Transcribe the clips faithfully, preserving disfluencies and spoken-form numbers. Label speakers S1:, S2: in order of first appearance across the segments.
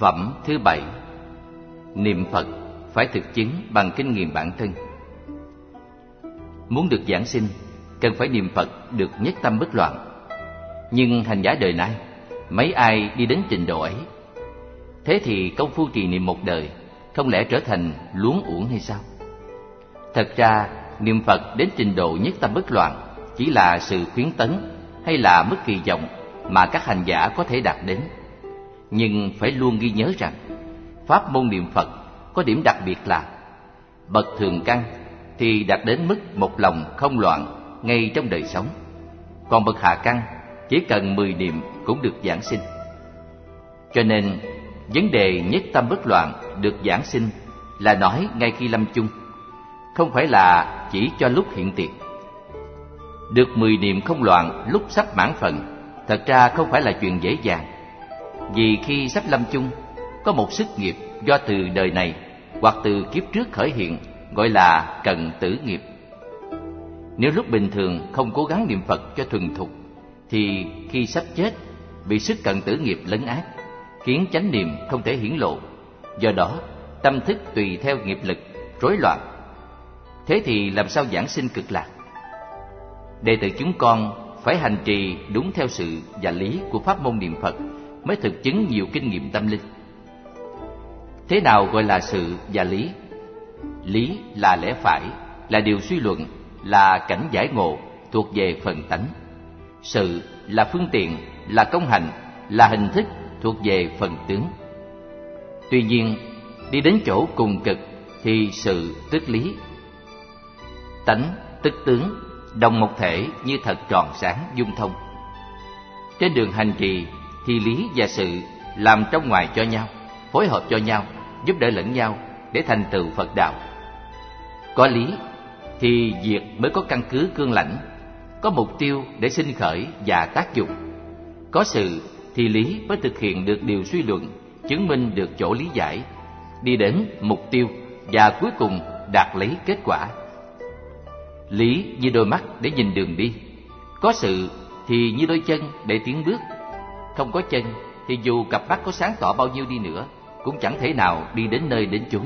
S1: Phẩm thứ bảy. Niệm Phật phải thực chứng bằng kinh nghiệm bản thân. Muốn được giảng sinh, cần phải niệm Phật được nhất tâm bất loạn. Nhưng hành giả đời nay, mấy ai đi đến trình độ ấy? Thế thì công phu trì niệm một đời, không lẽ trở thành luống uổng hay sao? Thật ra, niệm Phật đến trình độ nhất tâm bất loạn chỉ là sự khuyến tấn hay là mức kỳ vọng mà các hành giả có thể đạt đến. Nhưng phải luôn ghi nhớ rằng, pháp môn niệm Phật có điểm đặc biệt là bậc thường căn thì đạt đến mức một lòng không loạn ngay trong đời sống. Còn bậc hạ căn chỉ cần mười niệm cũng được giảng sinh. Cho nên, vấn đề nhất tâm bất loạn được giảng sinh là nói ngay khi lâm chung, không phải là chỉ cho lúc hiện tiền. Được mười niệm không loạn lúc sắp mãn phận, thật ra không phải là chuyện dễ dàng. Vì khi sắp lâm chung, có một sức nghiệp do từ đời này hoặc từ kiếp trước khởi hiện, gọi là cận tử nghiệp. Nếu lúc bình thường không cố gắng niệm Phật cho thuần thục, thì khi sắp chết bị sức cận tử nghiệp lấn át, khiến chánh niệm không thể hiển lộ. Do đó, tâm thức tùy theo nghiệp lực rối loạn. Thế thì làm sao giảng sinh cực lạc? Đệ tử chúng con phải hành trì đúng theo sự và lý của pháp môn niệm Phật mới thực chứng nhiều kinh nghiệm tâm linh. Thế nào gọi là sự và lý? Lý là lẽ phải, là điều suy luận, là cảnh giải ngộ, thuộc về phần tánh. Sự là phương tiện, là công hành, là hình thức, thuộc về phần tướng. Tuy nhiên, đi đến chỗ cùng cực thì sự tức lý, tánh tức tướng, đồng một thể như thật tròn sáng dung thông. Trên đường hành trì thì lý và sự làm trong ngoài cho nhau, phối hợp cho nhau, giúp đỡ lẫn nhau để thành tựu Phật đạo. Có lý thì việc mới có căn cứ cương lãnh, có mục tiêu để sinh khởi và tác dụng. Có sự thì lý mới thực hiện được điều suy luận, chứng minh được chỗ lý giải, đi đến mục tiêu và cuối cùng đạt lấy kết quả. Lý như đôi mắt để nhìn đường đi, có sự thì như đôi chân để tiến bước. Không có chân thì dù cặp mắt có sáng tỏ bao nhiêu đi nữa cũng chẳng thể nào đi đến nơi đến chốn.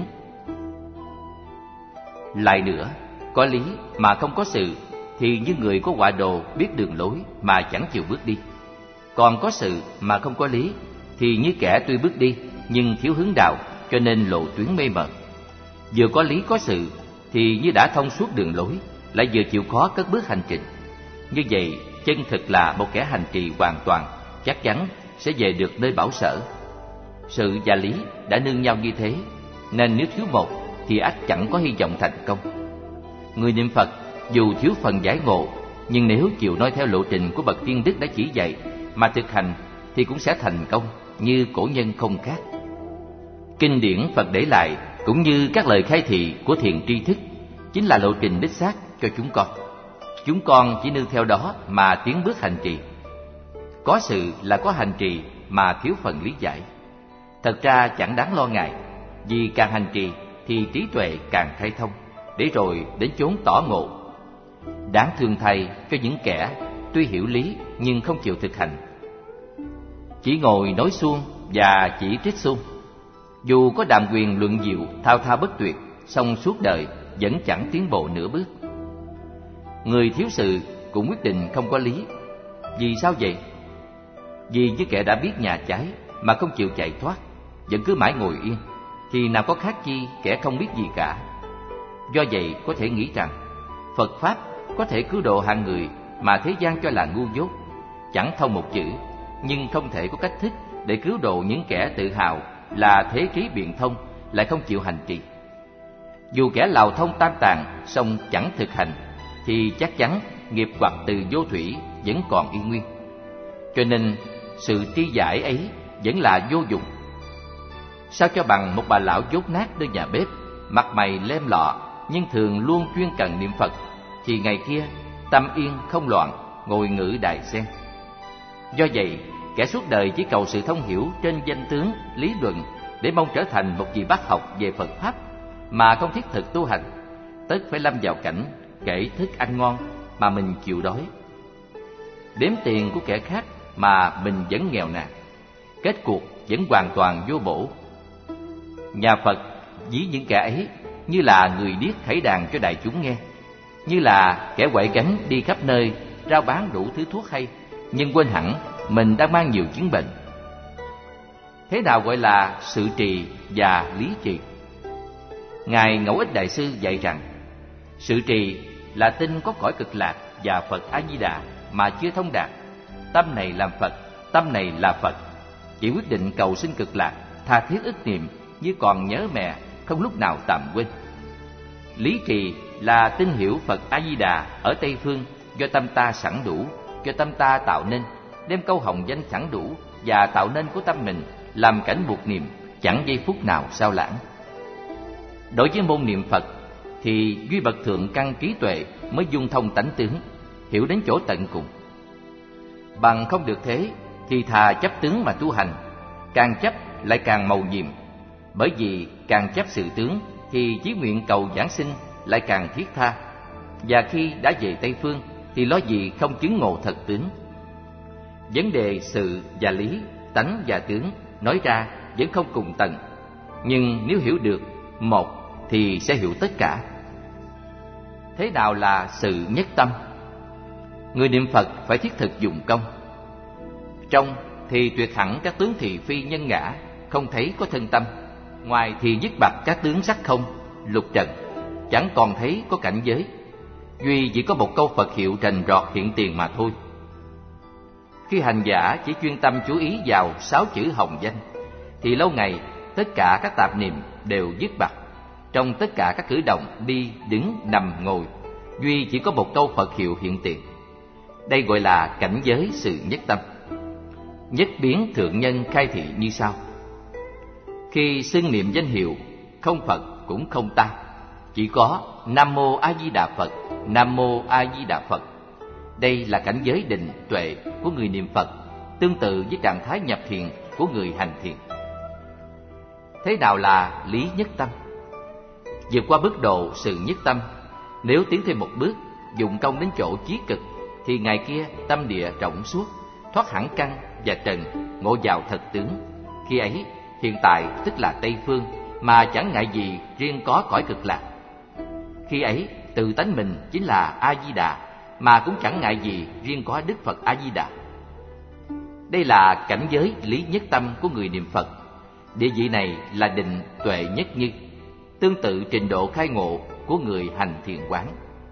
S1: Lại nữa, có lý mà không có sự thì như người có họa đồ biết đường lối mà chẳng chịu bước đi. Còn có sự mà không có lý thì như kẻ tuy bước đi nhưng thiếu hướng đạo, cho nên lộ tuyến mê mờ. Vừa có lý có sự thì như đã thông suốt đường lối, lại vừa chịu khó cất bước hành trình. Như vậy, chân thực là một kẻ hành trì hoàn toàn, chắc chắn sẽ về được nơi bảo sở. Sự và lý đã nương nhau như thế, nên nếu thiếu một thì ắt chẳng có hy vọng thành công. Người niệm Phật dù thiếu phần giải ngộ, nhưng nếu chịu noi theo lộ trình của bậc tiên đức đã chỉ dạy mà thực hành thì cũng sẽ thành công như cổ nhân không khác. Kinh điển Phật để lại cũng như các lời khai thị của thiền tri thức chính là lộ trình đích xác cho chúng con. Chúng con chỉ nương theo đó mà tiến bước hành trì. Có sự là có hành trì mà thiếu phần lý giải. Thật ra chẳng đáng lo ngại, vì càng hành trì thì trí tuệ càng khai thông, để rồi đến chốn tỏ ngộ. Đáng thương thay cho những kẻ tuy hiểu lý nhưng không chịu thực hành, chỉ ngồi nói suông và chỉ trích suông. Dù có đàm quyền luận diệu thao thao bất tuyệt, song suốt đời vẫn chẳng tiến bộ nửa bước. Người thiếu sự cũng quyết định không có lý. Vì sao vậy? Vì như kẻ đã biết nhà cháy mà không chịu chạy thoát, vẫn cứ mãi ngồi yên, thì nào có khác chi kẻ không biết gì cả. Do vậy có thể nghĩ rằng Phật Pháp có thể cứu độ hạng người mà thế gian cho là ngu dốt, chẳng thông một chữ, nhưng không thể có cách thức để cứu độ những kẻ tự hào là thế trí biện thông, lại không chịu hành trì. Dù kẻ lào thông tam tạng, song chẳng thực hành, thì chắc chắn nghiệp hoặc từ vô thủy vẫn còn y nguyên. Cho nên sự tri giải ấy vẫn là vô dụng. Sao cho bằng một bà lão dốt nát nơi nhà bếp, mặt mày lem lọ nhưng thường luôn chuyên cần niệm Phật, thì ngày kia tâm yên không loạn, ngồi ngự đài sen. Do vậy, kẻ suốt đời chỉ cầu sự thông hiểu trên danh tướng, lý luận để mong trở thành một vị bác học về Phật Pháp mà không thiết thực tu hành, tất phải lâm vào cảnh kể thức ăn ngon mà mình chịu đói, đếm tiền của kẻ khác mà mình vẫn nghèo nàn, kết cuộc vẫn hoàn toàn vô bổ. Nhà Phật ví những kẻ ấy như là người điếc khẩy đàn cho đại chúng nghe, như là kẻ quậy gánh đi khắp nơi rao bán đủ thứ thuốc hay, nhưng quên hẳn mình đang mang nhiều chứng bệnh. Thế nào gọi là sự trì và lý trì? Ngài Ngẫu Ích Đại Sư dạy rằng, sự trì là tin có cõi cực lạc và Phật A Di Đà mà chưa thông đạt. Tâm này làm Phật, tâm này là Phật. Chỉ quyết định cầu sinh cực lạc, tha thiết ức niệm như còn nhớ mẹ, không lúc nào tạm quên. Lý trì là tin hiểu Phật A Di Đà ở Tây Phương do tâm ta sẵn đủ, do tâm ta tạo nên, đem câu hồng danh sẵn đủ và tạo nên của tâm mình làm cảnh buộc niệm, chẳng giây phút nào sao lãng. Đối với môn niệm Phật thì duy bậc thượng căn trí tuệ mới dung thông tánh tướng, hiểu đến chỗ tận cùng. Bằng không được thế thì thà chấp tướng mà tu hành, càng chấp lại càng mầu nhiệm, bởi vì càng chấp sự tướng thì chí nguyện cầu giảng sinh lại càng thiết tha, và khi đã về Tây Phương thì lo gì không chứng ngộ thật tướng. Vấn đề sự và lý, tánh và tướng nói ra vẫn không cùng tầng, nhưng nếu hiểu được một thì sẽ hiểu tất cả. Thế nào là sự nhất tâm? Người niệm Phật phải thiết thực dụng công. Trong thì tuyệt hẳn các tướng thị phi nhân ngã, không thấy có thân tâm. Ngoài thì dứt bặt các tướng sắc không, lục trần, chẳng còn thấy có cảnh giới. Duy chỉ có một câu Phật hiệu rành rọt hiện tiền mà thôi. Khi hành giả chỉ chuyên tâm chú ý vào sáu chữ hồng danh, thì lâu ngày tất cả các tạp niệm đều dứt bặt. Trong tất cả các cử động đi, đứng, nằm, ngồi, duy chỉ có một câu Phật hiệu hiện tiền. Đây gọi là cảnh giới sự nhất tâm. Nhất biến thượng nhân khai thị như sau: khi xưng niệm danh hiệu, không Phật cũng không ta, chỉ có Nam Mô A Di Đà Phật, Nam Mô A Di Đà Phật. Đây là cảnh giới định tuệ của người niệm Phật, tương tự với trạng thái nhập thiền của người hành thiền. Thế nào là lý nhất tâm? Vượt qua bước độ sự nhất tâm, nếu tiến thêm một bước, dụng công đến chỗ chí cực, thì ngày kia tâm địa rộng suốt, thoát hẳn căn và trần, ngộ vào thật tướng. Khi ấy, hiện tại tức là Tây Phương, mà chẳng ngại gì riêng có cõi cực lạc. Khi ấy, tự tánh mình chính là A Di Đà, mà cũng chẳng ngại gì riêng có Đức Phật A Di Đà. Đây là cảnh giới lý nhất tâm của người niệm Phật. Địa vị này là định tuệ nhất như, tương tự trình độ khai ngộ của người hành thiền quán.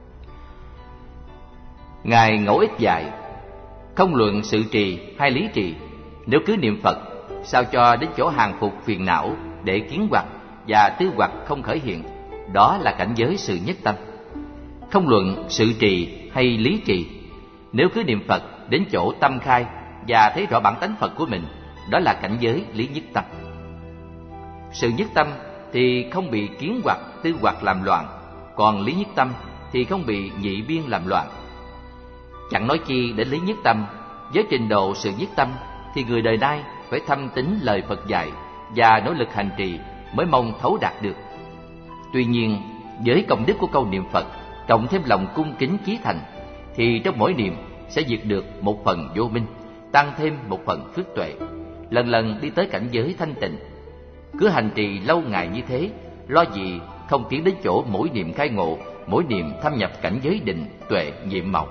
S1: Ngài Ngẫu Ích dạy, không luận sự trì hay lý trì, nếu cứ niệm Phật, sao cho đến chỗ hàng phục phiền não để kiến hoặc và tư hoặc không khởi hiện, đó là cảnh giới sự nhất tâm. Không luận sự trì hay lý trì, nếu cứ niệm Phật đến chỗ tâm khai và thấy rõ bản tánh Phật của mình, đó là cảnh giới lý nhất tâm. Sự nhất tâm thì không bị kiến hoặc tư hoặc làm loạn, còn lý nhất tâm thì không bị nhị biên làm loạn. Chẳng nói chi đến lý nhất tâm, với trình độ sự nhất tâm thì người đời nay phải thâm tín lời Phật dạy và nỗ lực hành trì mới mong thấu đạt được. Tuy nhiên, với công đức của câu niệm Phật cộng thêm lòng cung kính chí thành, thì trong mỗi niệm sẽ diệt được một phần vô minh, tăng thêm một phần phước tuệ, lần lần đi tới cảnh giới thanh tịnh. Cứ hành trì lâu ngày như thế, lo gì không tiến đến chỗ mỗi niệm khai ngộ, mỗi niệm thâm nhập cảnh giới định tuệ nhiệm màu.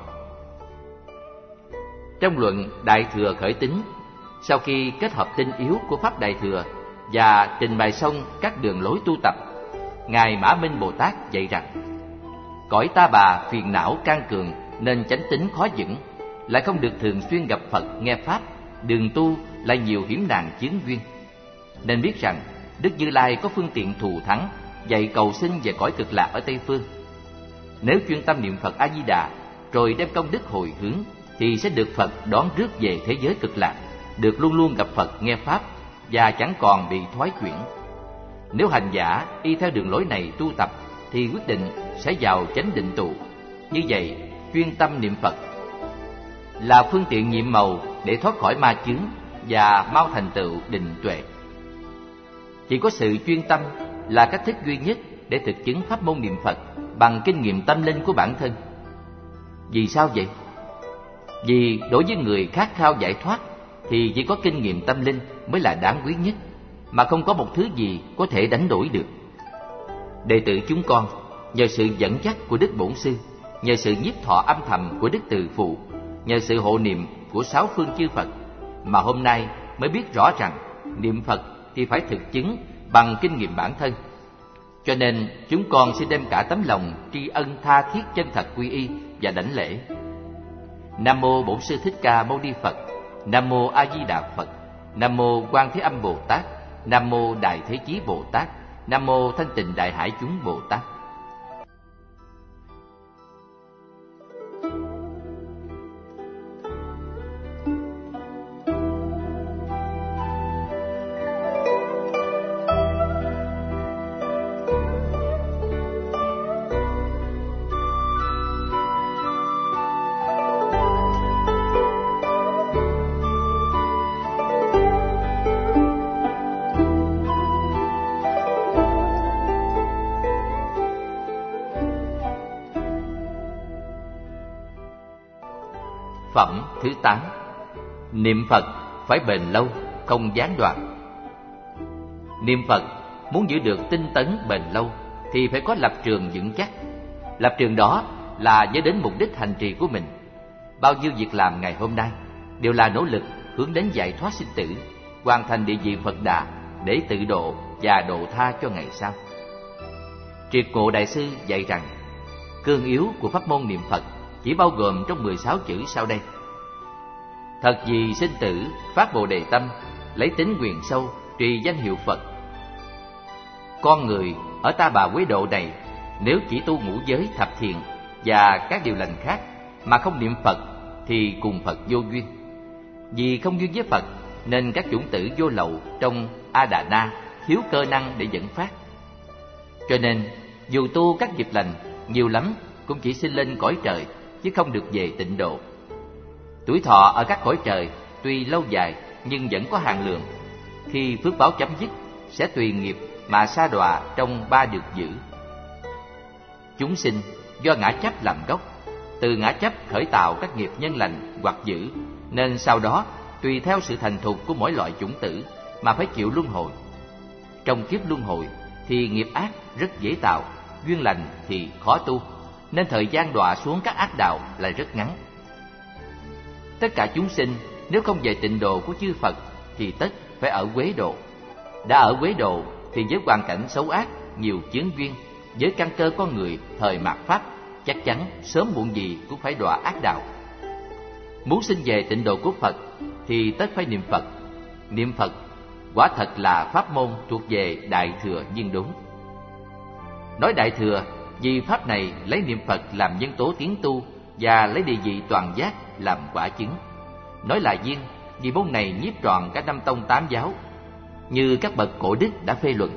S1: Trong luận Đại Thừa Khởi Tính, sau khi kết hợp tinh yếu của Pháp Đại Thừa và trình bày xong các đường lối tu tập, Ngài Mã Minh Bồ Tát dạy rằng, cõi ta bà phiền não can cường nên chánh tính khó vững, lại không được thường xuyên gặp Phật nghe Pháp, đường tu lại nhiều hiểm nạn chướng duyên. Nên biết rằng Đức Như Lai có phương tiện thù thắng dạy cầu sinh về cõi cực lạc ở Tây Phương. Nếu chuyên tâm niệm Phật A Di Đà rồi đem công đức hồi hướng, thì sẽ được Phật đón rước về thế giới cực lạc, được luôn luôn gặp Phật nghe Pháp và chẳng còn bị thoái chuyển. Nếu hành giả y theo đường lối này tu tập thì quyết định sẽ vào chánh định tụ. Như vậy, chuyên tâm niệm Phật là phương tiện nhiệm màu để thoát khỏi ma chướng và mau thành tựu định tuệ. Chỉ có sự chuyên tâm là cách thức duy nhất để thực chứng pháp môn niệm Phật bằng kinh nghiệm tâm linh của bản thân. Vì sao vậy? Vì đối với người khát khao giải thoát thì chỉ có kinh nghiệm tâm linh mới là đáng quý nhất, mà không có một thứ gì có thể đánh đổi được. Đệ tử chúng con, nhờ sự dẫn dắt của Đức Bổn Sư, nhờ sự nhiếp thọ âm thầm của Đức Từ Phụ, nhờ sự hộ niệm của sáu phương chư Phật, mà hôm nay mới biết rõ rằng niệm Phật thì phải thực chứng bằng kinh nghiệm bản thân. Cho nên chúng con xin đem cả tấm lòng tri ân tha thiết chân thật quy y và đảnh lễ. Nam mô Bổn Sư Thích Ca Mâu Ni Phật. Nam mô A Di Đà Phật. Nam mô Quan Thế Âm Bồ Tát. Nam mô Đại Thế Chí Bồ Tát. Nam mô Thanh Tịnh Đại Hải Chúng Bồ Tát. Phẩm thứ tám. Niệm Phật phải bền lâu, không gián đoạn. Niệm Phật muốn giữ được tinh tấn bền lâu thì phải có lập trường vững chắc. Lập trường đó là nhớ đến mục đích hành trì của mình. Bao nhiêu việc làm ngày hôm nay đều là nỗ lực hướng đến giải thoát sinh tử, hoàn thành địa vị Phật Đà để tự độ và độ tha cho ngày sau. Triệt Ngộ Đại Sư dạy rằng cương yếu của pháp môn niệm Phật chỉ bao gồm trong mười sáu chữ sau đây: thật vì sinh tử phát bồ đề tâm, lấy tính quyền sâu trì danh hiệu Phật. Con người ở Ta Bà Quế Độ này, nếu chỉ tu ngũ giới thập thiện và các điều lành khác mà không niệm Phật thì cùng Phật vô duyên. Vì không duyên với Phật nên các chủng tử vô lậu trong A Đà Na thiếu cơ năng để dẫn phát. Cho nên dù tu các nghiệp lành nhiều lắm cũng chỉ xin lên cõi trời, chứ không được về tịnh độ. Tuổi thọ ở các cõi trời tuy lâu dài nhưng vẫn có hạn lượng. Khi phước báo chấm dứt sẽ tùy nghiệp mà sa đọa trong ba được giữ. Chúng sinh do ngã chấp làm gốc, từ ngã chấp khởi tạo các nghiệp nhân lành hoặc dữ, nên sau đó tùy theo sự thành thục của mỗi loại chủng tử mà phải chịu luân hồi. Trong kiếp luân hồi thì nghiệp ác rất dễ tạo, duyên lành thì khó tu, nên thời gian đọa xuống các ác đạo lại rất ngắn. Tất cả chúng sinh nếu không về tịnh độ của chư Phật thì tất phải ở Quế Độ. Đã ở Quế Độ thì với hoàn cảnh xấu ác, nhiều chướng duyên, với căn cơ con người thời mạt Pháp, chắc chắn sớm muộn gì cũng phải đọa ác đạo. Muốn sinh về tịnh độ của Phật thì tất phải niệm Phật. Niệm Phật quả thật là pháp môn thuộc về Đại Thừa viên đúng. Nói Đại Thừa vì pháp này lấy niệm Phật làm nhân tố tiến tu và lấy địa vị toàn giác làm quả chứng. Nói là viên vì môn này nhiếp trọn cả năm tông tám giáo, như các bậc cổ đức đã phê luận.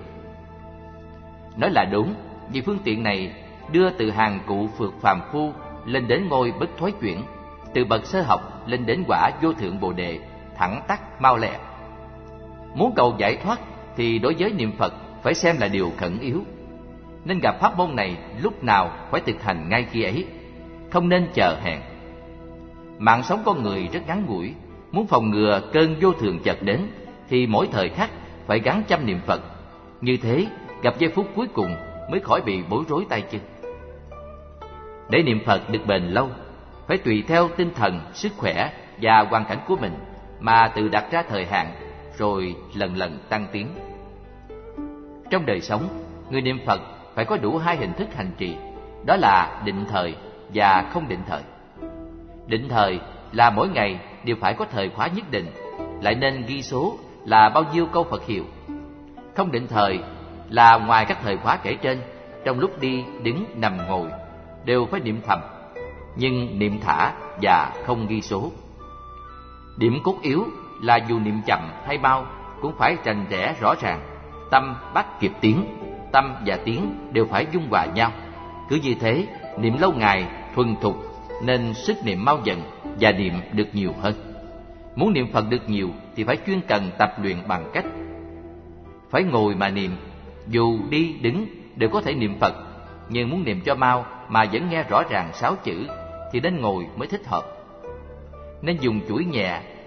S1: Nói là đúng vì phương tiện này đưa từ hàng cụ phượt phàm phu lên đến ngôi bất thoái chuyển, từ bậc sơ học lên đến quả vô thượng bồ đề, thẳng tắc mau lẹ. Muốn cầu giải thoát thì đối với niệm Phật phải xem là điều khẩn yếu, nên gặp pháp môn này lúc nào phải thực hành ngay khi ấy, không nên chờ hẹn. Mạng sống con người rất ngắn ngủi, muốn phòng ngừa cơn vô thường chợt đến thì mỗi thời khắc phải gắng chăm niệm Phật. Như thế gặp giây phút cuối cùng mới khỏi bị bối rối tay chân. Để niệm Phật được bền lâu phải tùy theo tinh thần, sức khỏe và hoàn cảnh của mình mà tự đặt ra thời hạn, rồi lần lần tăng tiến. Trong đời sống, người niệm Phật phải có đủ hai hình thức hành trì, đó là định thời và không định thời. Định thời là mỗi ngày đều phải có thời khóa nhất định, lại nên ghi số là bao nhiêu câu Phật hiệu. Không định thời là ngoài các thời khóa kể trên, trong lúc đi, đứng, nằm, ngồi đều phải niệm thầm, nhưng niệm thả và không ghi số. Điểm cốt yếu là dù niệm chậm hay mau cũng phải rành rẽ rõ ràng, tâm bắt kịp tiếng, tâm và tiếng đều phải dung hòa nhau. Cứ như thế, niệm lâu ngày, thuần thục, nên sức niệm mau dần và niệm được nhiều hơn. Muốn niệm Phật được nhiều thì phải chuyên cần tập luyện bằng cách phải ngồi mà niệm. Dù đi đứng đều có thể niệm Phật, nhưng muốn niệm cho mau mà vẫn nghe rõ ràng sáu chữ thì nên ngồi mới thích hợp. Nên dùng chuỗi nhẹ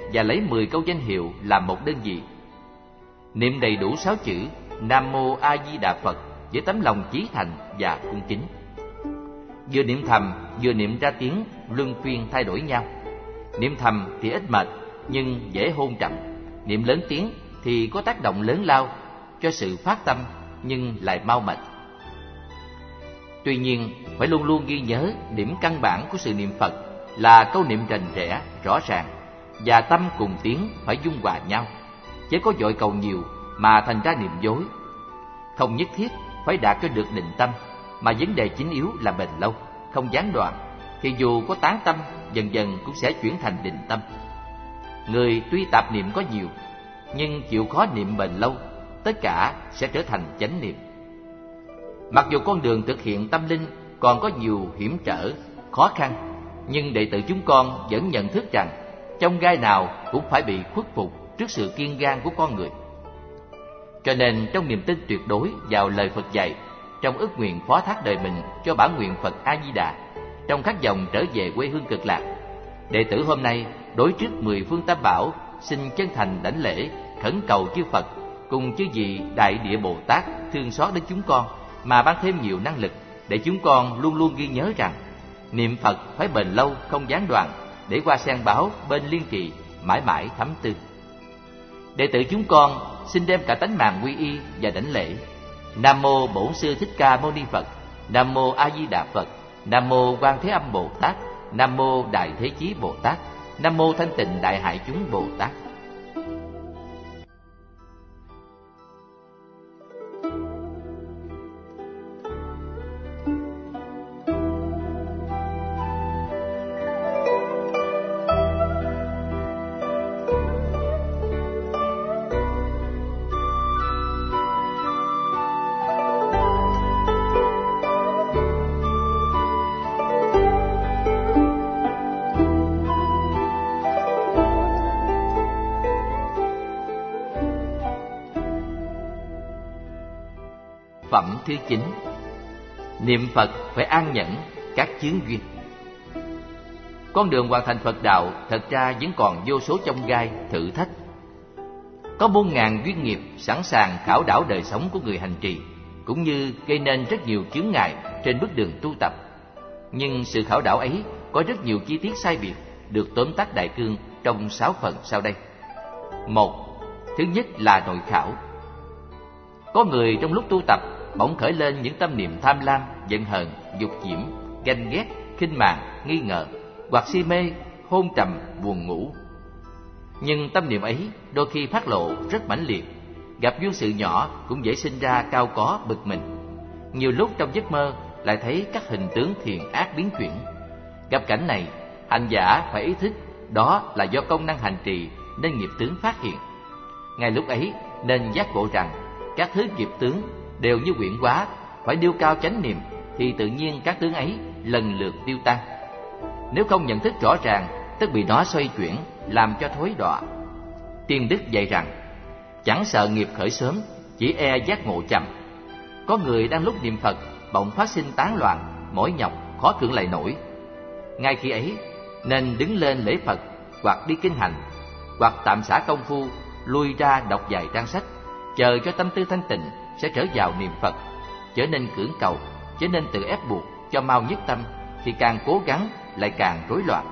S1: và lấy mười câu danh hiệu làm một đơn vị. Niệm đầy đủ sáu chữ Nam Mô A Di Đà Phật với tấm lòng chí thành và cung kính. Vừa niệm thầm vừa niệm ra tiếng luân phiên thay đổi nhau. Niệm thầm thì ít mệt nhưng dễ hôn trầm. Niệm lớn tiếng thì có tác động lớn lao cho sự phát tâm nhưng lại mau mệt. Tuy nhiên, phải luôn luôn ghi nhớ điểm căn bản của sự niệm Phật là câu niệm rành rẽ, rõ ràng, và tâm cùng tiếng phải dung hòa nhau, chứ có vội cầu nhiều mà thành ra niệm dối. Không nhất thiết phải đạt cho được định tâm, mà vấn đề chính yếu là bền lâu, không gián đoạn, thì dù có tán tâm, dần dần cũng sẽ chuyển thành định tâm. Người tuy tạp niệm có nhiều, nhưng chịu khó niệm bền lâu, tất cả sẽ trở thành chánh niệm. Mặc dù con đường thực hiện tâm linh còn có nhiều hiểm trở, khó khăn, nhưng đệ tử chúng con vẫn nhận thức rằng trong gai nào cũng phải bị khuất phục trước sự kiên gan của con người. Cho nên trong niềm tin tuyệt đối vào lời Phật dạy, trong ước nguyện phó thác đời mình cho bản nguyện Phật A Di Đà, trong khát vọng trở về quê hương cực lạc, đệ tử hôm nay đối trước mười phương tam bảo xin chân thành đảnh lễ, khẩn cầu chư Phật cùng chư vị Đại Địa Bồ Tát thương xót đến chúng con, mà ban thêm nhiều năng lực để chúng con luôn luôn ghi nhớ rằng niệm Phật phải bền lâu, không gián đoạn, để hoa sen báo bên liên trì mãi mãi thấm tư. Đệ tử chúng con xin đem cả tánh mạng quy y và đảnh lễ Nam Mô Bổn Sư Thích Ca Mâu Ni Phật, Nam Mô A Di Đà Phật, Nam Mô Quan Thế Âm Bồ Tát, Nam Mô Đại Thế Chí Bồ Tát, Nam Mô Thanh Tịnh Đại Hải Chúng Bồ Tát. Phẩm thứ chín. Niệm Phật phải an nhẫn các chướng duyên. Con đường hoàn thành Phật đạo thật ra vẫn còn vô số chông gai, thử thách. Có muôn ngàn duyên nghiệp sẵn sàng khảo đảo đời sống của người hành trì, cũng như gây nên rất nhiều chướng ngại trên bước đường tu tập. Nhưng sự khảo đảo ấy có rất nhiều chi tiết sai biệt, được tóm tắt đại cương trong sáu phần sau đây. Một. Thứ nhất là nội khảo. Có người trong lúc tu tập bỗng khởi lên những tâm niệm tham lam, giận hờn, dục diễm, ganh ghét, khinh mạn, nghi ngờ, hoặc si mê, hôn trầm, buồn ngủ. Nhưng tâm niệm ấy đôi khi phát lộ rất mãnh liệt, gặp duyên sự nhỏ cũng dễ sinh ra cao có, bực mình. Nhiều lúc trong giấc mơ lại thấy các hình tướng thiện ác biến chuyển. Gặp cảnh này, hành giả phải ý thức đó là do công năng hành trì nên nghiệp tướng phát hiện. Ngay lúc ấy nên giác ngộ rằng các thứ nghiệp tướng đều như quyển hóa, phải điêu cao chánh niệm thì tự nhiên các tướng ấy lần lượt tiêu tan. Nếu không nhận thức rõ ràng, tức bị nó xoay chuyển, làm cho thối đọa. Tiên Đức dạy rằng, chẳng sợ nghiệp khởi sớm, chỉ e giác ngộ chậm. Có người đang lúc niệm Phật, bỗng phát sinh tán loạn, mỏi nhọc, khó cưỡng lại nổi. Ngay khi ấy, nên đứng lên lễ Phật, hoặc đi kinh hành, hoặc tạm xả công phu, lui ra đọc vài trang sách, chờ cho tâm tư thanh tịnh sẽ trở vào niệm Phật. Trở nên cưỡng cầu, trở nên tự ép buộc cho mau nhất tâm, thì càng cố gắng lại càng rối loạn.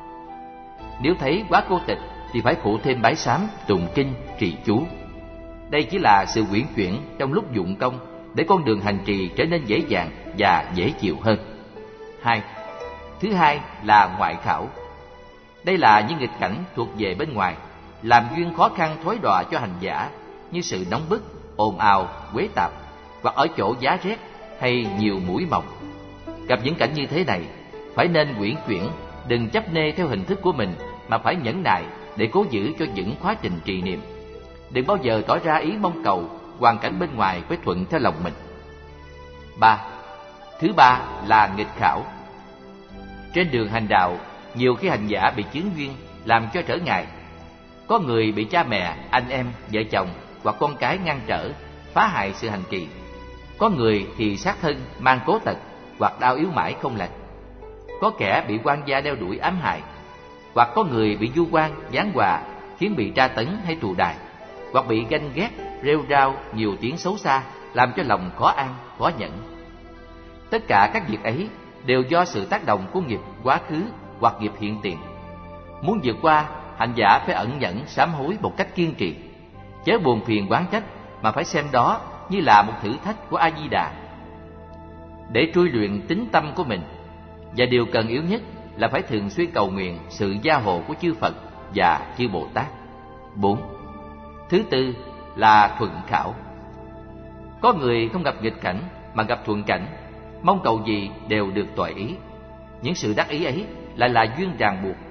S1: Nếu thấy quá cô tịch thì phải phụ thêm bái sám, tụng kinh, trì chú. Đây chỉ là sự uyển chuyển trong lúc dụng công, để con đường hành trì trở nên dễ dàng và dễ chịu hơn. Hai. Thứ hai là ngoại khảo. Đây là những nghịch cảnh thuộc về bên ngoài, làm duyên khó khăn thối đọa cho hành giả, như sự nóng bức, ồn ào, quấy tạp, hoặc ở chỗ giá rét hay nhiều muỗi mọc. Gặp những cảnh như thế này, phải nên uyển chuyển, đừng chấp nê theo hình thức của mình, mà phải nhẫn nại để cố giữ cho vững quá trình trì niệm. Đừng bao giờ tỏ ra ý mong cầu hoàn cảnh bên ngoài phải thuận theo lòng mình. Ba. Thứ ba là nghịch khảo. Trên đường hành đạo, nhiều khi hành giả bị chướng duyên làm cho trở ngại. Có người bị cha mẹ, anh em, vợ chồng hoặc con cái ngăn trở, phá hại sự hành trì. Có người thì sát thân, mang cố tật hoặc đau yếu mãi không lành. Có kẻ bị quan gia đeo đuổi ám hại, hoặc có người bị du quan, giáng hòa khiến bị tra tấn hay tù đày, hoặc bị ganh ghét, rêu rao nhiều tiếng xấu xa, làm cho lòng khó an, khó nhẫn. Tất cả các việc ấy đều do sự tác động của nghiệp quá khứ hoặc nghiệp hiện tiền. Muốn vượt qua, hành giả phải ẩn nhẫn sám hối một cách kiên trì, chớ buồn phiền oán trách, mà phải xem đó như là một thử thách của A Di Đà để trui luyện tính tâm của mình. Và điều cần yếu nhất là phải thường xuyên cầu nguyện sự gia hộ của chư Phật và chư Bồ Tát. Bốn. Thứ tư là thuận khảo. Có người không gặp nghịch cảnh mà gặp thuận cảnh, mong cầu gì đều được toại ý. Những sự đắc ý ấy lại là duyên ràng buộc,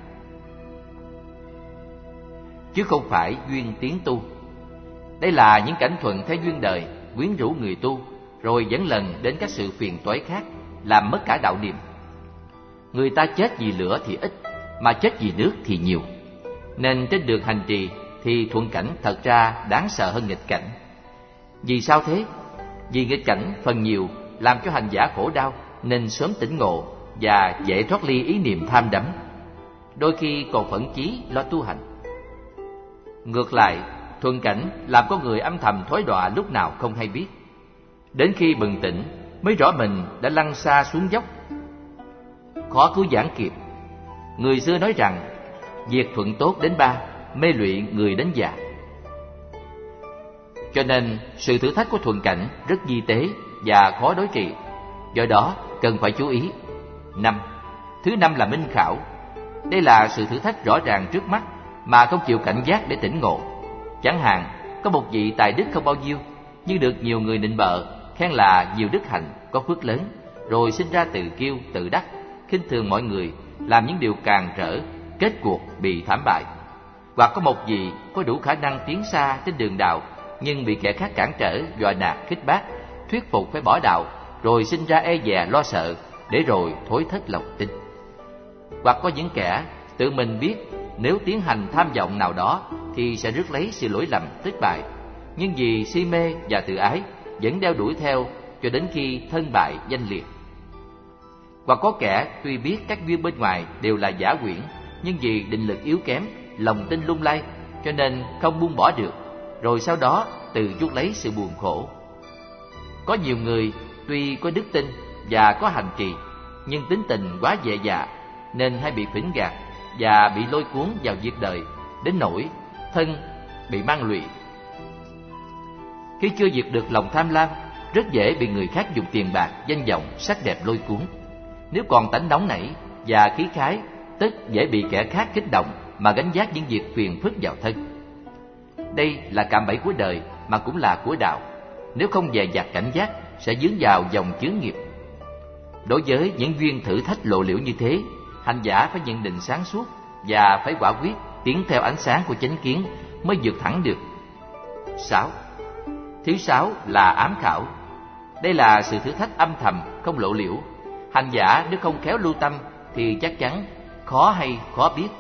S1: chứ không phải duyên tiến tu. Đây là những cảnh thuận theo duyên đời quyến rũ người tu, rồi dẫn lần đến các sự phiền toái khác, làm mất cả đạo niệm. Người ta chết vì lửa thì ít, mà chết vì nước thì nhiều. Nên trên đường hành trì thì thuận cảnh thật ra đáng sợ hơn nghịch cảnh. Vì sao thế? Vì nghịch cảnh phần nhiều làm cho hành giả khổ đau, nên sớm tỉnh ngộ và dễ thoát ly ý niệm tham đắm, đôi khi còn phẫn chí lo tu hành. Ngược lại, thuận cảnh làm con người âm thầm thối đọa lúc nào không hay biết. Đến khi bừng tỉnh mới rõ mình đã lăn xa xuống dốc, khó cứu vãn kịp. Người xưa nói rằng việc thuận tốt đến ba, mê lụy người đến già. Cho nên sự thử thách của thuận cảnh rất vi tế và khó đối trị, do đó cần phải chú ý. Năm. Thứ năm là minh khảo. Đây là sự thử thách rõ ràng trước mắt mà không chịu cảnh giác để tỉnh ngộ. Chẳng hạn, có một vị tài đức không bao nhiêu, nhưng được nhiều người nịnh bợ, khen là nhiều đức hạnh, có phước lớn, rồi sinh ra tự kiêu, tự đắc, khinh thường mọi người, làm những điều càn trở, kết cuộc bị thảm bại. Hoặc có một vị có đủ khả năng tiến xa trên đường đạo, nhưng bị kẻ khác cản trở, dọa nạt, khích bác, thuyết phục phải bỏ đạo, rồi sinh ra e dè lo sợ, để rồi thối thất lòng tin. Hoặc có những kẻ tự mình biết nếu tiến hành tham vọng nào đó thì sẽ rước lấy sự lỗi lầm, thất bại, nhưng vì si mê và tự ái vẫn đeo đuổi theo cho đến khi thân bại danh liệt. Hoặc có kẻ tuy biết các duyên bên ngoài đều là giả quyển, nhưng vì định lực yếu kém, lòng tin lung lay, cho nên không buông bỏ được, rồi sau đó tự chuốc lấy sự buồn khổ. Có nhiều người tuy có đức tin và có hành trì, nhưng tính tình quá dè dặt nên hay bị phỉnh gạt và bị lôi cuốn vào việc đời, đến nỗi thân bị mang lụy. Khi chưa diệt được lòng tham lam, rất dễ bị người khác dùng tiền bạc, danh vọng, sắc đẹp lôi cuốn. Nếu còn tánh nóng nảy và khí khái, tức dễ bị kẻ khác kích động mà gánh vác những việc phiền phức vào thân. Đây là cạm bẫy của đời mà cũng là của đạo. Nếu không dè dặt cảnh giác, sẽ dướng vào dòng chướng nghiệp. Đối với những duyên thử thách lộ liễu như thế, hành giả phải nhận định sáng suốt và phải quả quyết tiến theo ánh sáng của chánh kiến mới vượt thẳng được. Sáu. Thứ sáu là ám khảo. Đây là sự thử thách âm thầm, không lộ liễu. Hành giả nếu không khéo lưu tâm thì chắc chắn khó hay khó biết.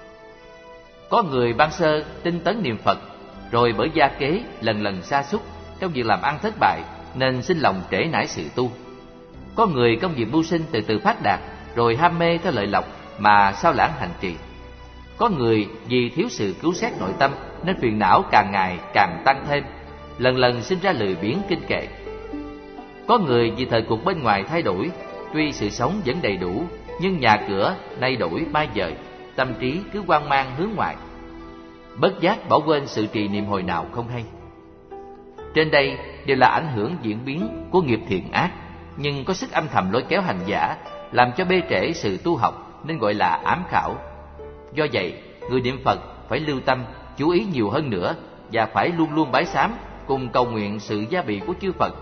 S1: Có người ban sơ tinh tấn niệm Phật, rồi bởi gia kế lần lần sa sút trong việc làm ăn thất bại nên sinh lòng trễ nải sự tu. Có người công việc mưu sinh từ từ phát đạt, rồi ham mê theo lợi lộc mà sao lãng hành trì. Có người vì thiếu sự cứu xét nội tâm nên phiền não càng ngày càng tăng thêm, lần lần sinh ra lười biếng kinh kệ. Có người vì thời cuộc bên ngoài thay đổi, tuy sự sống vẫn đầy đủ, nhưng nhà cửa nay đổi mai dời, tâm trí cứ hoang mang hướng ngoại, bất giác bỏ quên sự trì niệm hồi nào không hay. Trên đây đều là ảnh hưởng diễn biến của nghiệp thiện ác, nhưng có sức âm thầm lôi kéo hành giả, làm cho bê trễ sự tu học, nên gọi là ám khảo. Do vậy, người niệm Phật phải lưu tâm, chú ý nhiều hơn nữa, và phải luôn luôn bái sám cùng cầu nguyện sự gia bị của chư Phật,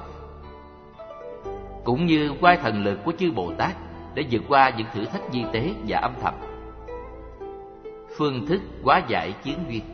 S1: cũng như oai thần lực của chư Bồ Tát để vượt qua những thử thách vi tế và âm thầm. Phương thức hóa giải chướng duyên.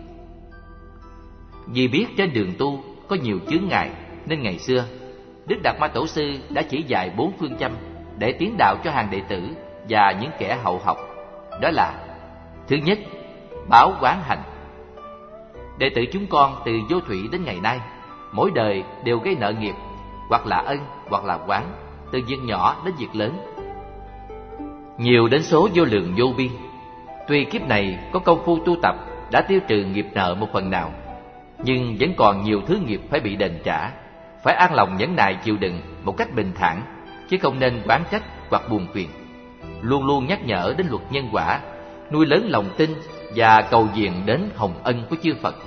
S1: Vì biết trên đường tu có nhiều chướng ngại, nên ngày xưa Đức Đạt Ma Tổ sư đã chỉ dạy bốn phương châm để tiến đạo cho hàng đệ tử và những kẻ hậu học. Đó là: thứ nhất, báo quán hành. Đệ tử chúng con từ vô thủy đến ngày nay, mỗi đời đều gây nợ nghiệp, hoặc là ân hoặc là oán, từ việc nhỏ đến việc lớn, nhiều đến số vô lượng vô biên. Tuy kiếp này có công phu tu tập đã tiêu trừ nghiệp nợ một phần nào, nhưng vẫn còn nhiều thứ nghiệp phải bị đền trả. Phải an lòng nhẫn nại chịu đựng một cách bình thản, chứ không nên oán trách hoặc buồn phiền. Luôn luôn nhắc nhở đến luật nhân quả, nuôi lớn lòng tin và cầu viện đến hồng ân của chư Phật.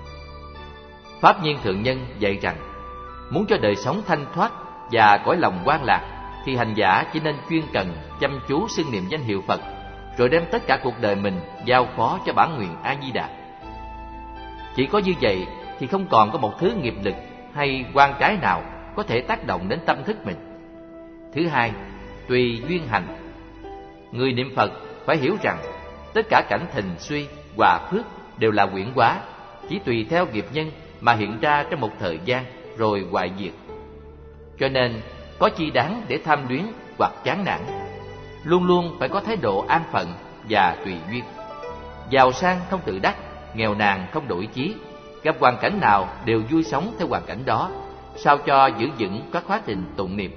S1: Pháp Nhiên Thượng Nhân dạy rằng, muốn cho đời sống thanh thoát và cõi lòng hoan lạc, thì hành giả chỉ nên chuyên cần chăm chú xưng niệm danh hiệu Phật, rồi đem tất cả cuộc đời mình giao phó cho bản nguyện A Di Đà. Chỉ có như vậy thì không còn có một thứ nghiệp lực hay quan trái nào có thể tác động đến tâm thức mình. Thứ hai, tùy duyên hành. Người niệm Phật phải hiểu rằng tất cả cảnh thình suy, hòa phước đều là huyễn hóa, chỉ tùy theo nghiệp nhân mà hiện ra trong một thời gian rồi hoại diệt. Cho nên có chi đáng để tham luyến hoặc chán nản. Luôn luôn phải có thái độ an phận và tùy duyên. Giàu sang không tự đắc, nghèo nàn không đổi chí. Gặp hoàn cảnh nào đều vui sống theo hoàn cảnh đó, sao cho giữ vững các quá trình tụng niệm.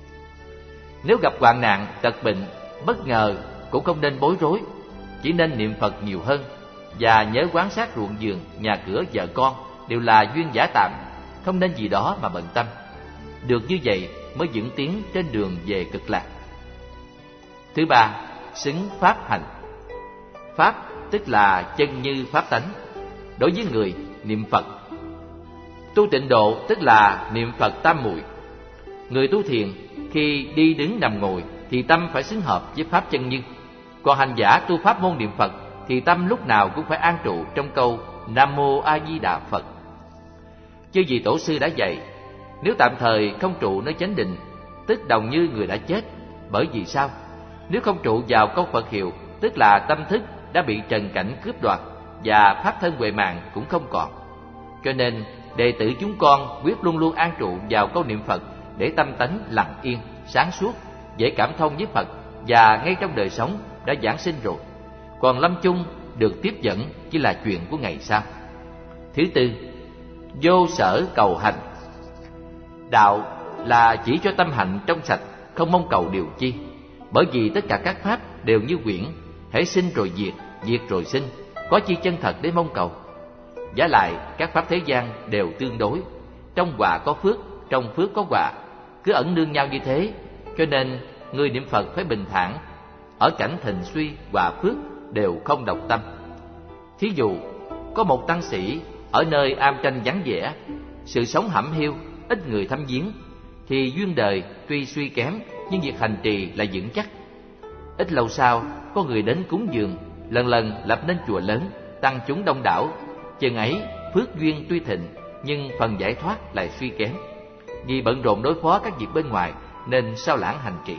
S1: Nếu gặp hoạn nạn, tật bệnh, bất ngờ cũng không nên bối rối, chỉ nên niệm Phật nhiều hơn và nhớ quán sát ruộng vườn, nhà cửa, vợ con đều là duyên giả tạm, không nên gì đó mà bận tâm. Được như vậy mới vững tiến trên đường về cực lạc. Thứ ba, xứng pháp hành. Pháp tức là chân như pháp tánh. Đối với người niệm Phật, tu tịnh độ tức là niệm Phật tam muội. Người tu thiền khi đi đứng nằm ngồi thì tâm phải xứng hợp với pháp chân như. Còn hành giả tu pháp môn niệm Phật thì tâm lúc nào cũng phải an trụ trong câu Nam Mô A Di Đà Phật. Chứ vì tổ sư đã dạy, nếu tạm thời không trụ nơi chánh định, tức đồng như người đã chết. Bởi vì sao? Nếu không trụ vào câu Phật hiệu, tức là tâm thức đã bị trần cảnh cướp đoạt và pháp thân huệ mạng cũng không còn. Cho nên đệ tử chúng con quyết luôn luôn an trụ vào câu niệm Phật để tâm tánh lặng yên, sáng suốt, dễ cảm thông với Phật và ngay trong đời sống đã giảng sinh rồi. Còn lâm chung được tiếp dẫn chỉ là chuyện của ngày sau. Thứ tư, vô sở cầu hành. Đạo là chỉ cho tâm hạnh trong sạch, không mong cầu điều chi. Bởi vì tất cả các pháp đều như quyển, hễ sinh rồi diệt, diệt rồi sinh, có chi chân thật để mong cầu. Vả lại các pháp thế gian đều tương đối, trong họa có phước, trong phước có họa, cứ ẩn nương nhau như thế. Cho nên người niệm Phật phải bình thản, ở cảnh thịnh suy, họa phước đều không động tâm. Thí dụ có một tăng sĩ ở nơi am tranh vắng vẻ, sự sống hẩm hiu, ít người thăm viếng, thì duyên đời tuy suy kém nhưng việc hành trì là vững chắc. Ít lâu sau có người đến cúng dường, lần lần lập nên chùa lớn, tăng chúng đông đảo. Chừng ấy phước duyên tuy thịnh nhưng phần giải thoát lại suy kém, vì bận rộn đối phó các việc bên ngoài nên sao lãng hành trì.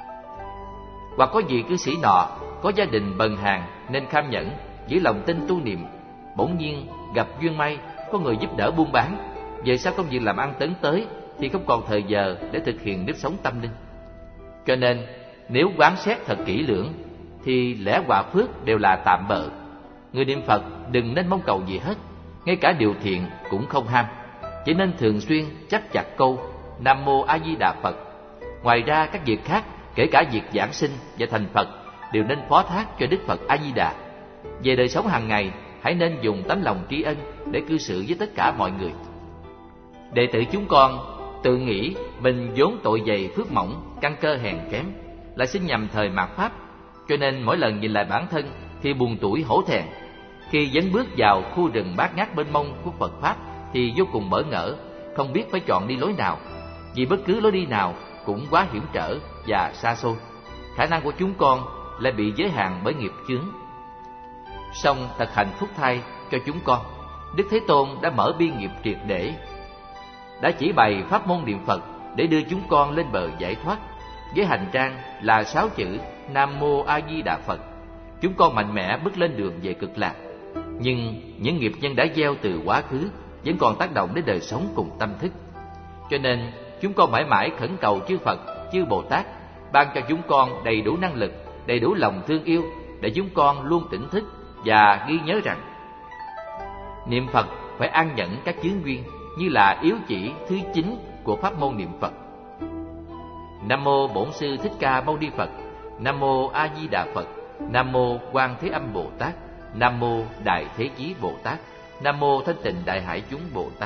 S1: Hoặc có vị cư sĩ nọ có gia đình bần hàn nên kham nhẫn, giữ lòng tin tu niệm. Bỗng nhiên gặp duyên may, có người giúp đỡ buôn bán, về sau công việc làm ăn tấn tới thì không còn thời giờ để thực hiện nếp sống tâm linh. Cho nên nếu quán xét thật kỹ lưỡng thì lẽ họa phước đều là tạm bợ. Người niệm Phật đừng nên mong cầu gì hết, ngay cả điều thiện cũng không ham, chỉ nên thường xuyên chắc chặt câu Nam Mô A Di Đà Phật. Ngoài ra các việc khác, kể cả việc giảng sinh và thành Phật, đều nên phó thác cho Đức Phật A Di Đà. Về đời sống hàng ngày, hãy nên dùng tấm lòng tri ân để cư xử với tất cả mọi người. Đệ tử chúng con tự nghĩ mình vốn tội dày phước mỏng, căn cơ hèn kém, lại sinh nhầm thời mạt pháp, cho nên mỗi lần nhìn lại bản thân thì buồn tủi hổ thẹn. Khi dấn bước vào khu rừng bát ngát mênh mông của Phật pháp thì vô cùng bỡ ngỡ, không biết phải chọn đi lối nào, vì bất cứ lối đi nào cũng quá hiểm trở và xa xôi. Khả năng của chúng con lại bị giới hạn bởi nghiệp chướng. Song thật hạnh phúc thay cho chúng con, Đức Thế Tôn đã mở bi nghiệp triệt để, đã chỉ bày pháp môn niệm Phật để đưa chúng con lên bờ giải thoát. Với hành trang là sáu chữ Nam Mô A Di Đà Phật, chúng con mạnh mẽ bước lên đường về cực lạc. Nhưng những nghiệp nhân đã gieo từ quá khứ vẫn còn tác động đến đời sống cùng tâm thức. Cho nên chúng con mãi mãi khẩn cầu chư Phật, chư Bồ Tát ban cho chúng con đầy đủ năng lực, đầy đủ lòng thương yêu để chúng con luôn tỉnh thức và ghi nhớ rằng niệm Phật phải an nhẫn các chướng duyên như là yếu chỉ thứ chín của pháp môn niệm Phật. Nam Mô Bổn Sư Thích Ca Mâu Ni Phật. Nam Mô A Di Đà Phật. Nam Mô Quan Thế Âm Bồ Tát. Nam mô Đại Thế Chí Bồ Tát. Nam mô Thanh Tịnh Đại Hải Chúng Bồ Tát.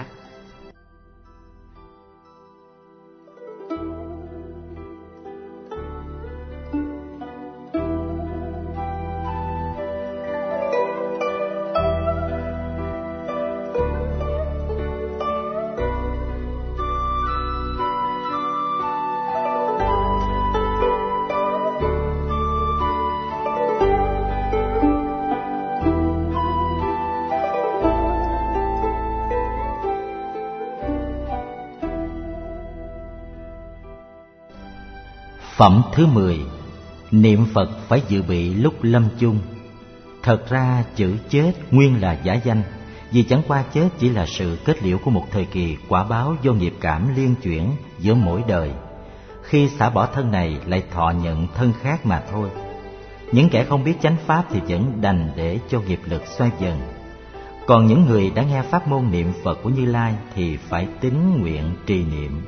S2: Phẩm thứ mười. Niệm Phật phải dự bị lúc lâm chung. Thật ra chữ chết nguyên là giả danh, vì chẳng qua chết chỉ là sự kết liễu của một thời kỳ quả báo do nghiệp cảm liên chuyển giữa mỗi đời. Khi xả bỏ thân này lại thọ nhận thân khác mà thôi. Những kẻ không biết chánh pháp thì vẫn đành để cho nghiệp lực xoay dần. Còn những người đã nghe pháp môn niệm Phật của Như Lai thì phải tín nguyện trì niệm,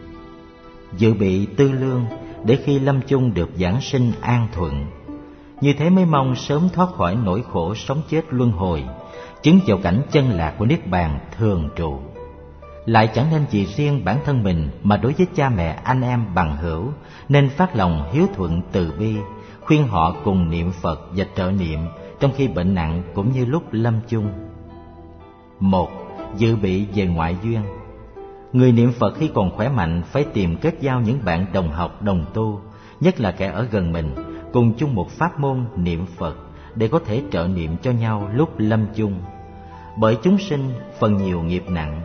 S2: dự bị tư lương để khi lâm chung được giảng sinh an thuận. Như thế mới mong sớm thoát khỏi nỗi khổ sống chết luân hồi, chứng vào cảnh chân lạc của Niết Bàn thường trụ. Lại chẳng nên chỉ riêng bản thân mình mà đối với cha mẹ, anh em, bằng hữu nên phát lòng hiếu thuận từ bi, khuyên họ cùng niệm Phật và trợ niệm trong khi bệnh nặng cũng như lúc lâm chung. Một. Dự bị về ngoại duyên. Người niệm Phật khi còn khỏe mạnh phải tìm kết giao những bạn đồng học, đồng tu, nhất là kẻ ở gần mình, cùng chung một pháp môn niệm Phật để có thể trợ niệm cho nhau lúc lâm chung. Bởi chúng sinh phần nhiều nghiệp nặng,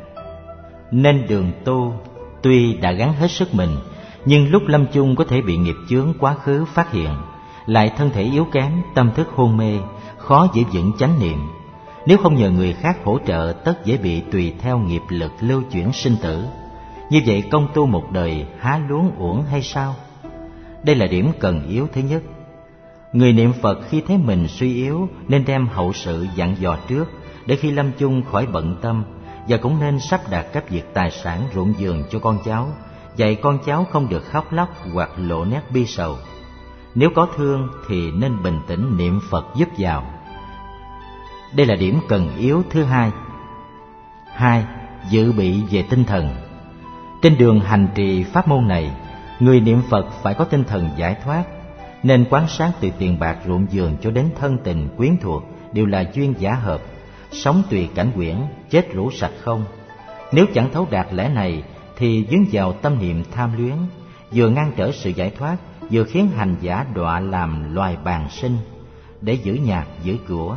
S2: nên đường tu tuy đã gắng hết sức mình, nhưng lúc lâm chung có thể bị nghiệp chướng quá khứ phát hiện, lại thân thể yếu kém, tâm thức hôn mê, khó giữ vững chánh niệm. Nếu không nhờ người khác hỗ trợ, tất dễ bị tùy theo nghiệp lực lưu chuyển sinh tử. Như vậy công tu một đời há luống uổng hay sao? Đây là điểm cần yếu thứ nhất. Người niệm Phật khi thấy mình suy yếu nên đem hậu sự dặn dò trước, để khi lâm chung khỏi bận tâm, và cũng nên sắp đặt các việc tài sản ruộng vườn cho con cháu, dạy con cháu không được khóc lóc hoặc lộ nét bi sầu. Nếu có thương thì nên bình tĩnh niệm Phật giúp vào. Đây là điểm cần yếu thứ hai. Hai. Dự bị về tinh thần. Trên đường hành trì pháp môn này, người niệm Phật phải có tinh thần giải thoát, nên quán sát từ tiền bạc ruộng vườn cho đến thân tình quyến thuộc đều là duyên giả hợp, sống tùy cảnh quyển, chết rũ sạch không. Nếu chẳng thấu đạt lẽ này thì dướng vào tâm niệm tham luyến, vừa ngăn trở sự giải thoát, vừa khiến hành giả đọa làm loài bàng sinh, để giữ nhạc giữ của.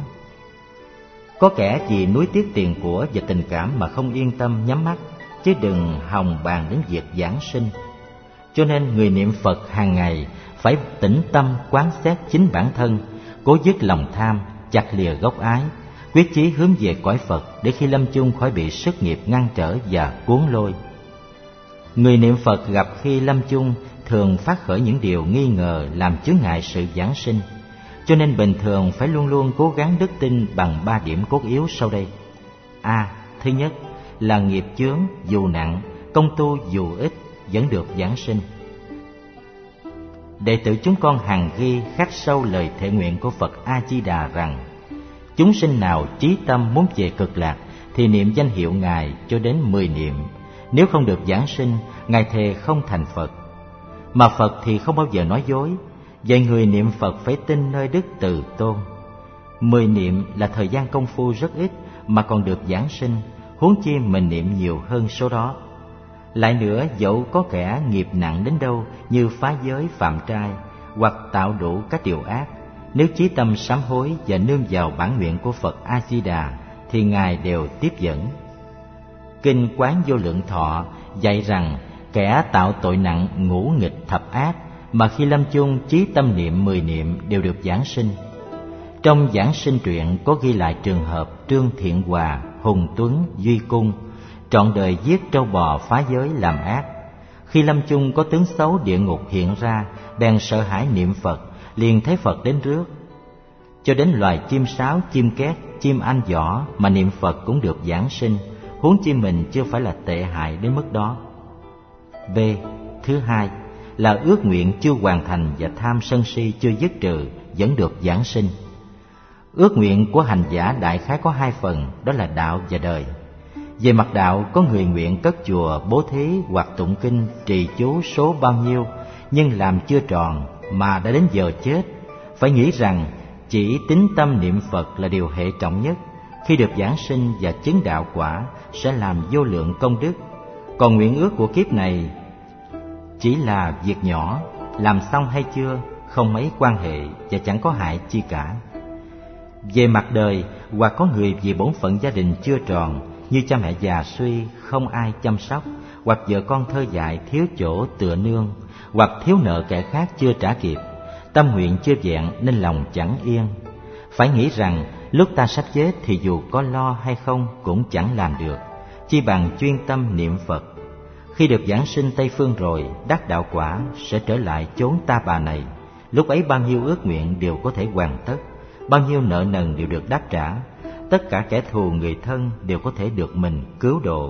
S2: Có kẻ vì nuối tiếc tiền của và tình cảm mà không yên tâm nhắm mắt, chứ đừng hòng bàn đến việc giảng sinh. Cho nên người niệm Phật hàng ngày phải tĩnh tâm quán xét chính bản thân, cố dứt lòng tham, chặt lìa gốc ái, quyết chí hướng về cõi Phật để khi lâm chung khỏi bị sức nghiệp ngăn trở và cuốn lôi. Người niệm Phật gặp khi lâm chung thường phát khởi những điều nghi ngờ làm chướng ngại sự giảng sinh. Cho nên bình thường phải luôn luôn cố gắng đức tin bằng ba điểm cốt yếu sau đây. A. Thứ nhất là nghiệp chướng dù nặng, công tu dù ít vẫn được giảng sinh. Đệ tử chúng con hằng ghi khắc sâu lời thệ nguyện của Phật A Di Đà rằng: chúng sinh nào chí tâm muốn về cực lạc thì niệm danh hiệu Ngài cho đến mười niệm. Nếu không được giảng sinh, Ngài thề không thành Phật. Mà Phật thì không bao giờ nói dối. Vậy người niệm Phật phải tin nơi đức từ tôn. Mười niệm là thời gian công phu rất ít mà còn được giảng sinh, huống chi mình niệm nhiều hơn số đó. Lại nữa, dẫu có kẻ nghiệp nặng đến đâu như phá giới, phạm trai hoặc tạo đủ các điều ác, nếu chí tâm sám hối và nương vào bản nguyện của Phật A Di Đà thì Ngài đều tiếp dẫn. Kinh Quán Vô Lượng Thọ dạy rằng kẻ tạo tội nặng ngũ nghịch thập ác mà khi lâm chung chí tâm niệm mười niệm đều được giảng sinh. Trong giảng sinh truyện có ghi lại trường hợp Trương Thiện Hòa, Hùng Tuấn, Duy Cung trọn đời giết trâu bò, phá giới làm ác. Khi lâm chung có tướng xấu địa ngục hiện ra, bèn sợ hãi niệm Phật, liền thấy Phật đến rước. Cho đến loài chim sáo, chim két, chim anh giỏ mà niệm Phật cũng được giảng sinh, huống chi mình chưa phải là tệ hại đến mức đó. B. Thứ hai là ước nguyện chưa hoàn thành và tham sân si chưa dứt trừ vẫn được giảng sinh. Ước nguyện của hành giả đại khái có hai phần, đó là đạo và đời. Về mặt đạo, có người nguyện cất chùa, bố thí hoặc tụng kinh, trì chú số bao nhiêu, nhưng làm chưa tròn mà đã đến giờ chết, phải nghĩ rằng chỉ tín tâm niệm Phật là điều hệ trọng nhất. Khi được giảng sinh và chứng đạo quả sẽ làm vô lượng công đức. Còn nguyện ước của kiếp này chỉ là việc nhỏ, làm xong hay chưa không mấy quan hệ và chẳng có hại chi cả. Về mặt đời, hoặc có người vì bổn phận gia đình chưa tròn, như cha mẹ già suy không ai chăm sóc, hoặc vợ con thơ dại thiếu chỗ tựa nương, hoặc thiếu nợ kẻ khác chưa trả kịp, tâm nguyện chưa vẹn nên lòng chẳng yên. Phải nghĩ rằng lúc ta sắp chết thì dù có lo hay không cũng chẳng làm được, chi bằng chuyên tâm niệm Phật. Khi được giảng sinh Tây Phương rồi, đắc đạo quả sẽ trở lại chốn ta bà này. Lúc ấy bao nhiêu ước nguyện đều có thể hoàn tất, bao nhiêu nợ nần đều được đáp trả, tất cả kẻ thù người thân đều có thể được mình cứu độ.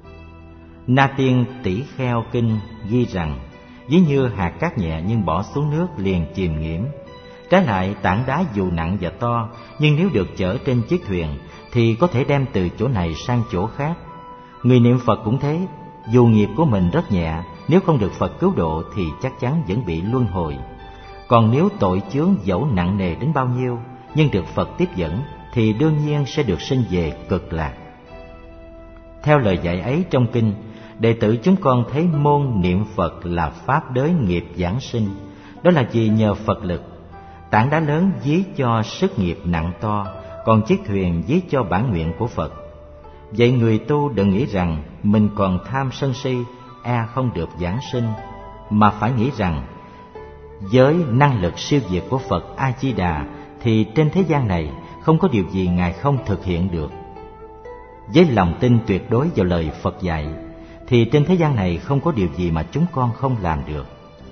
S2: Na Tiên Tỷ Kheo Kinh ghi rằng, ví như hạt cát nhẹ nhưng bỏ xuống nước liền chìm nghiễm. Trái lại, tảng đá dù nặng và to, nhưng nếu được chở trên chiếc thuyền thì có thể đem từ chỗ này sang chỗ khác. Người niệm Phật cũng thế, dù nghiệp của mình rất nhẹ, nếu không được Phật cứu độ thì chắc chắn vẫn bị luân hồi. Còn nếu tội chướng dẫu nặng nề đến bao nhiêu, nhưng được Phật tiếp dẫn thì đương nhiên sẽ được sinh về cực lạc. Theo lời dạy ấy trong kinh, đệ tử chúng con thấy môn niệm Phật là pháp đới nghiệp giảng sinh. Đó là vì nhờ Phật lực, tảng đá lớn ví cho sức nghiệp nặng to, còn chiếc thuyền ví cho bản nguyện của Phật. Vậy người tu đừng nghĩ rằng mình còn tham sân si, e không được giảng sinh, mà phải nghĩ rằng với năng lực siêu việt của Phật A Di Đà thì trên thế gian này không có điều gì Ngài không thực hiện được. Với lòng tin tuyệt đối vào lời Phật dạy thì trên thế gian này không có điều gì mà chúng con không làm được.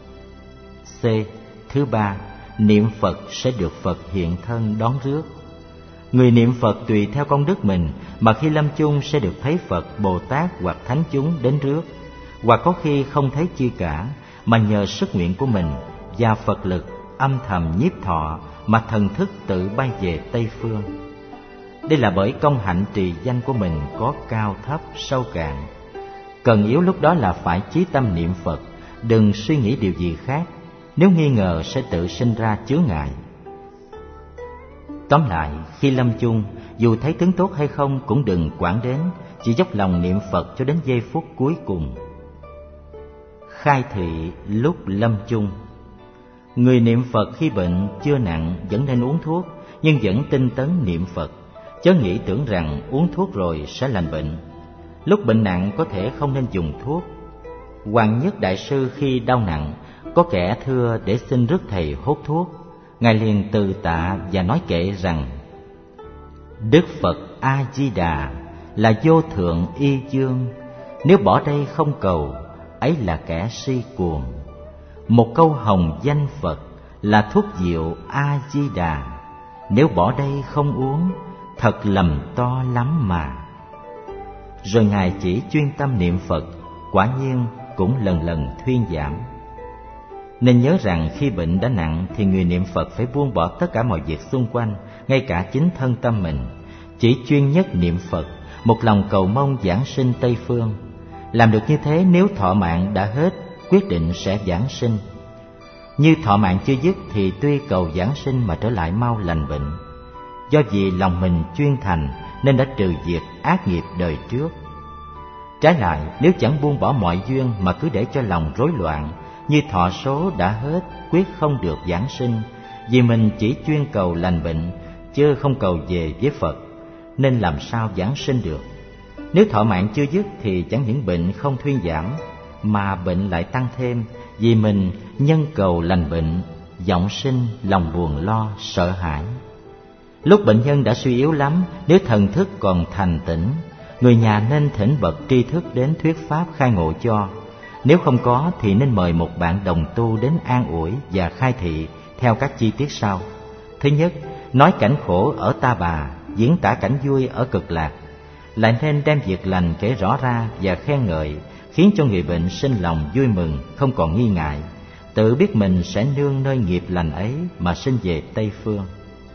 S2: C. Thứ ba, niệm Phật sẽ được Phật hiện thân đón rước. Người niệm Phật tùy theo công đức mình mà khi lâm chung sẽ được thấy Phật, Bồ Tát hoặc Thánh chúng đến rước, hoặc có khi không thấy chi cả mà nhờ sức nguyện của mình và Phật lực âm thầm nhiếp thọ mà thần thức tự bay về Tây Phương. Đây là bởi công hạnh trì danh của mình có cao thấp sâu cạn. Cần yếu lúc đó là phải chí tâm niệm Phật, đừng suy nghĩ điều gì khác, nếu nghi ngờ sẽ tự sinh ra chướng ngại. Tóm lại, khi lâm chung, dù thấy tướng tốt hay không cũng đừng quản đến, chỉ dốc lòng niệm Phật cho đến giây phút cuối cùng. Khai thị lúc lâm chung. Người niệm Phật khi bệnh chưa nặng vẫn nên uống thuốc, nhưng vẫn tinh tấn niệm Phật, chớ nghĩ tưởng rằng uống thuốc rồi sẽ lành bệnh. Lúc bệnh nặng có thể không nên dùng thuốc. Hoàng Nhất Đại Sư khi đau nặng, có kẻ thưa để xin rước thầy hút thuốc. Ngài liền từ tạ và nói kệ rằng: Đức Phật A Di Đà là vô thượng y dương, nếu bỏ đây không cầu, ấy là kẻ si cuồng. Một câu hồng danh Phật là thuốc diệu A Di Đà, nếu bỏ đây không uống, thật lầm to lắm mà. Rồi Ngài chỉ chuyên tâm niệm Phật, quả nhiên cũng lần lần thuyên giảm. Nên nhớ rằng khi bệnh đã nặng thì người niệm Phật phải buông bỏ tất cả mọi việc xung quanh, ngay cả chính thân tâm mình, chỉ chuyên nhất niệm Phật, một lòng cầu mong giảng sinh Tây Phương. Làm được như thế, nếu thọ mạng đã hết, quyết định sẽ giảng sinh. Như thọ mạng chưa dứt thì tuy cầu giảng sinh mà trở lại mau lành bệnh. Do vì lòng mình chuyên thành nên đã trừ diệt ác nghiệp đời trước. Trái lại, nếu chẳng buông bỏ mọi duyên mà cứ để cho lòng rối loạn, như thọ số đã hết, quyết không được giảng sinh, vì mình chỉ chuyên cầu lành bệnh, chứ không cầu về với Phật, nên làm sao giảng sinh được. Nếu thọ mạng chưa dứt thì chẳng những bệnh không thuyên giảm, mà bệnh lại tăng thêm, vì mình nhân cầu lành bệnh, vọng sinh lòng buồn lo, sợ hãi. Lúc bệnh nhân đã suy yếu lắm, nếu thần thức còn thành tỉnh, người nhà nên thỉnh bậc tri thức đến thuyết pháp khai ngộ cho. Nếu không có thì nên mời một bạn đồng tu đến an ủi và khai thị theo các chi tiết sau. Thứ nhất, nói cảnh khổ ở ta bà, diễn tả cảnh vui ở cực lạc. Lại nên đem việc lành kể rõ ra và khen ngợi, khiến cho người bệnh sinh lòng vui mừng, không còn nghi ngại, tự biết mình sẽ nương nơi nghiệp lành ấy mà sinh về Tây Phương.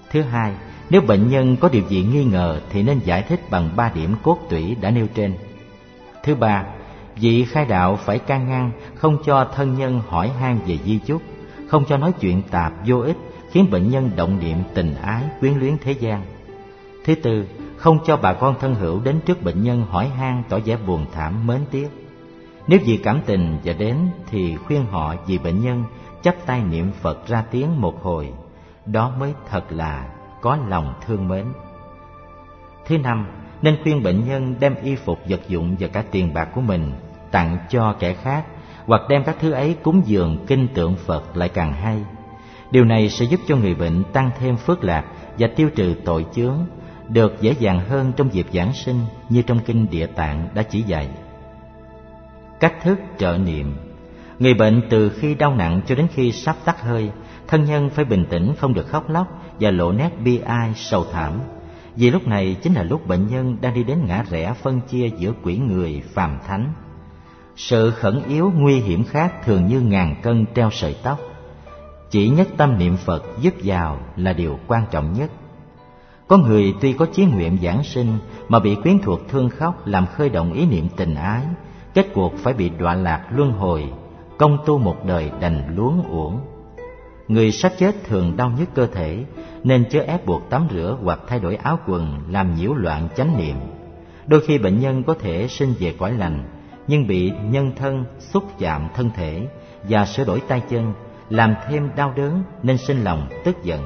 S2: Thứ hai, nếu bệnh nhân có điều gì nghi ngờ thì nên giải thích bằng ba điểm cốt tủy đã nêu trên. Thứ ba, vị khai đạo phải can ngăn không cho thân nhân hỏi han về di chúc, không cho nói chuyện tạp vô ích khiến bệnh nhân động niệm tình ái quyến luyến thế gian. Thứ tư, không cho bà con thân hữu đến trước bệnh nhân hỏi han tỏ vẻ buồn thảm mến tiếc. Nếu vì cảm tình và đến thì khuyên họ vì bệnh nhân chắp tay niệm Phật ra tiếng một hồi, đó mới thật là có lòng thương mến. Thứ năm, nên khuyên bệnh nhân đem y phục vật dụng và cả tiền bạc của mình tặng cho kẻ khác, hoặc đem các thứ ấy cúng dường kinh tượng Phật lại càng hay. Điều này sẽ giúp cho người bệnh tăng thêm phước lạc và tiêu trừ tội chướng, được dễ dàng hơn trong dịp giáng sinh như trong kinh Địa Tạng đã chỉ dạy. Cách thức trợ niệm. Người bệnh từ khi đau nặng cho đến khi sắp tắt hơi, thân nhân phải bình tĩnh, không được khóc lóc và lộ nét bi ai sầu thảm, vì lúc này chính là lúc bệnh nhân đang đi đến ngã rẽ phân chia giữa quỷ người phàm thánh. Sự khẩn yếu nguy hiểm khác thường như ngàn cân treo sợi tóc. Chỉ nhất tâm niệm Phật giúp vào là điều quan trọng nhất. Có người tuy có chí nguyện giảng sinh mà bị quyến thuộc thương khóc làm khơi động ý niệm tình ái, kết cuộc phải bị đọa lạc luân hồi, công tu một đời đành luống uổng. Người sắp chết thường đau nhức cơ thể, nên chớ ép buộc tắm rửa hoặc thay đổi áo quần làm nhiễu loạn chánh niệm. Đôi khi bệnh nhân có thể sinh về cõi lành, nhưng bị nhân thân xúc chạm thân thể và sửa đổi tay chân, làm thêm đau đớn nên sinh lòng tức giận.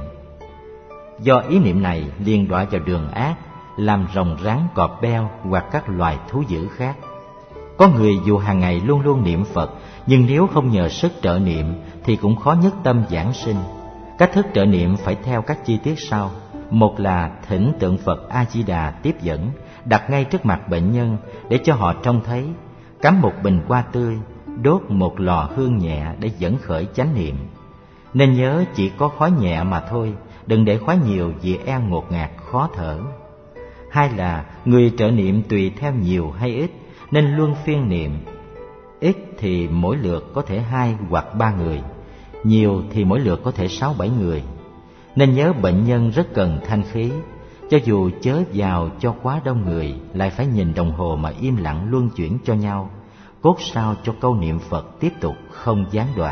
S2: Do ý niệm này liền đọa vào đường ác, làm rồng rắn cọp beo hoặc các loài thú dữ khác. Có người dù hàng ngày luôn luôn niệm Phật, nhưng nếu không nhờ sức trợ niệm thì cũng khó nhất tâm giảng sinh. Cách thức trợ niệm phải theo các chi tiết sau. Một là thỉnh tượng Phật A Di Đà tiếp dẫn, đặt ngay trước mặt bệnh nhân để cho họ trông thấy, cắm một bình hoa tươi, đốt một lò hương nhẹ để dẫn khởi chánh niệm. Nên nhớ chỉ có khói nhẹ mà thôi, đừng để khói nhiều vì e ngột ngạt khó thở. Hai là người trợ niệm tùy theo nhiều hay ít, nên luân phiên niệm. Ít thì mỗi lượt có thể hai hoặc ba người, nhiều thì mỗi lượt có thể sáu bảy người. Nên nhớ bệnh nhân rất cần thanh khí, cho dù chớ vào cho quá đông người, lại phải nhìn đồng hồ mà im lặng luân chuyển cho nhau, cốt sao cho câu niệm Phật tiếp tục không gián đoạn.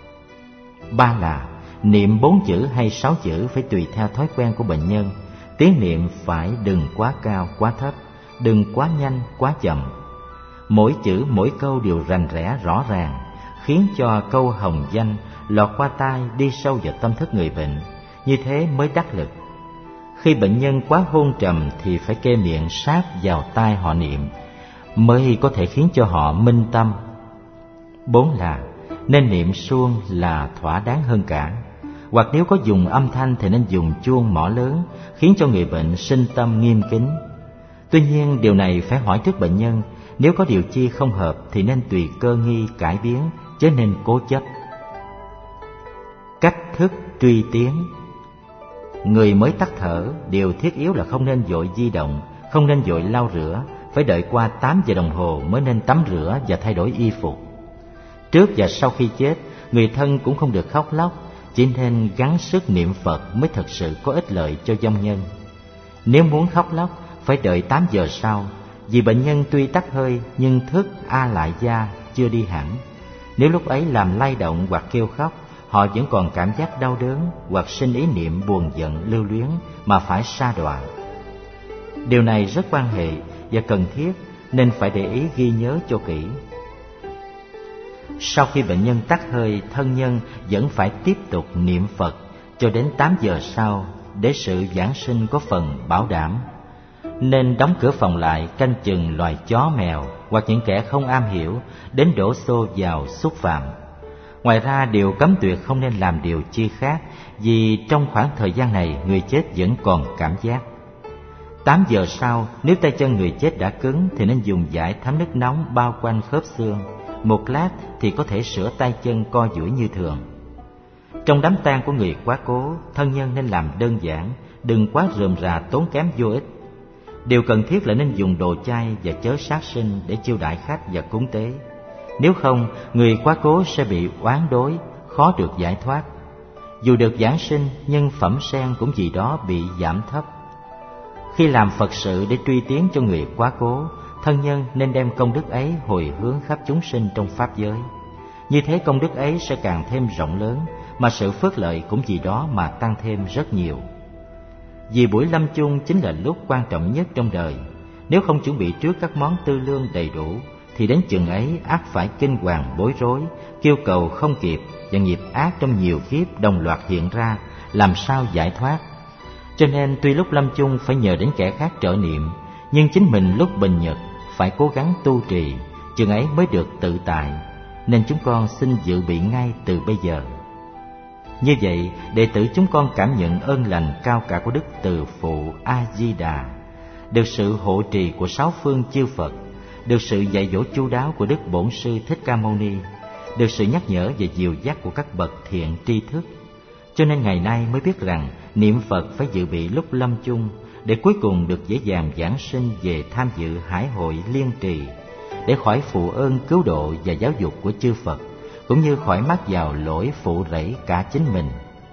S2: Ba là niệm bốn chữ hay sáu chữ phải tùy theo thói quen của bệnh nhân. Tiếng niệm phải đừng quá cao quá thấp, đừng quá nhanh quá chậm. Mỗi chữ mỗi câu đều rành rẽ rõ ràng, khiến cho câu hồng danh lọt qua tai đi sâu vào tâm thức người bệnh, như thế mới đắc lực. Khi bệnh nhân quá hôn trầm thì phải kê miệng sát vào tai họ niệm, mới có thể khiến cho họ minh tâm. Bốn là nên niệm suông là thỏa đáng hơn cả, hoặc nếu có dùng âm thanh thì nên dùng chuông mõ lớn, khiến cho người bệnh sinh tâm nghiêm kính. Tuy nhiên điều này phải hỏi trước bệnh nhân, nếu có điều chi không hợp thì nên tùy cơ nghi cải biến, chứ nên cố chấp. Cách thức truy tiến. Người mới tắt thở, điều thiết yếu là không nên vội di động, không nên vội lau rửa, phải đợi qua tám giờ đồng hồ mới nên tắm rửa và thay đổi y phục. Trước và sau khi chết, người thân cũng không được khóc lóc, chỉ nên gắng sức niệm Phật mới thật sự có ích lợi cho vong nhân. Nếu muốn khóc lóc, phải đợi tám giờ sau, vì bệnh nhân tuy tắt hơi nhưng thức a lại gia chưa đi hẳn. Nếu lúc ấy làm lay động hoặc kêu khóc, họ vẫn còn cảm giác đau đớn hoặc sinh ý niệm buồn giận lưu luyến mà phải sa đọa. Điều này rất quan hệ và cần thiết, nên phải để ý ghi nhớ cho kỹ. Sau khi bệnh nhân tắt hơi, thân nhân vẫn phải tiếp tục niệm Phật cho đến tám giờ sau, để sự giảng sinh có phần bảo đảm. Nên đóng cửa phòng lại, canh chừng loài chó mèo hoặc những kẻ không am hiểu đến đổ xô vào xúc phạm. Ngoài ra, điều cấm tuyệt không nên làm điều chi khác, vì trong khoảng thời gian này người chết vẫn còn cảm giác. Tám giờ sau, nếu tay chân người chết đã cứng thì nên dùng dải thấm nước nóng bao quanh khớp xương. Một lát thì có thể sửa tay chân co duỗi như thường. Trong đám tang của người quá cố, thân nhân nên làm đơn giản, đừng quá rườm rà tốn kém vô ích. Điều cần thiết là nên dùng đồ chay và chớ sát sinh để chiêu đãi khách và cúng tế. Nếu không, người quá cố sẽ bị oán đối, khó được giải thoát. Dù được giảng sinh, nhưng phẩm sen cũng vì đó bị giảm thấp. Khi làm Phật sự để truy tiến cho người quá cố, thân nhân nên đem công đức ấy hồi hướng khắp chúng sinh trong pháp giới. Như thế công đức ấy sẽ càng thêm rộng lớn, mà sự phước lợi cũng vì đó mà tăng thêm rất nhiều. Vì buổi lâm chung chính là lúc quan trọng nhất trong đời. Nếu không chuẩn bị trước các món tư lương đầy đủ, thì đến chừng ấy ắt phải kinh hoàng bối rối, kêu cầu không kịp, và nghiệp ác trong nhiều kiếp đồng loạt hiện ra, làm sao giải thoát. Cho nên tuy lúc lâm chung phải nhờ đến kẻ khác trợ niệm, nhưng chính mình lúc bình nhật phải cố gắng tu trì, chừng ấy mới được tự tại. Nên chúng con xin dự bị ngay từ bây giờ. Như vậy, đệ tử chúng con cảm nhận ơn lành cao cả của Đức Từ Phụ A-di-đà, được sự hộ trì của sáu phương chư Phật, được sự dạy dỗ chu đáo của Đức Bổn Sư Thích Ca Mâu Ni, được sự nhắc nhở và dìu dắt của các bậc thiện tri thức. Cho nên ngày nay mới biết rằng niệm Phật phải dự bị lúc lâm chung, để cuối cùng được dễ dàng giảng sinh về tham dự hải hội liên trì, để khỏi phụ ơn cứu độ và giáo dục của chư Phật, cũng như khỏi mắc vào lỗi phụ rẫy cả chính mình.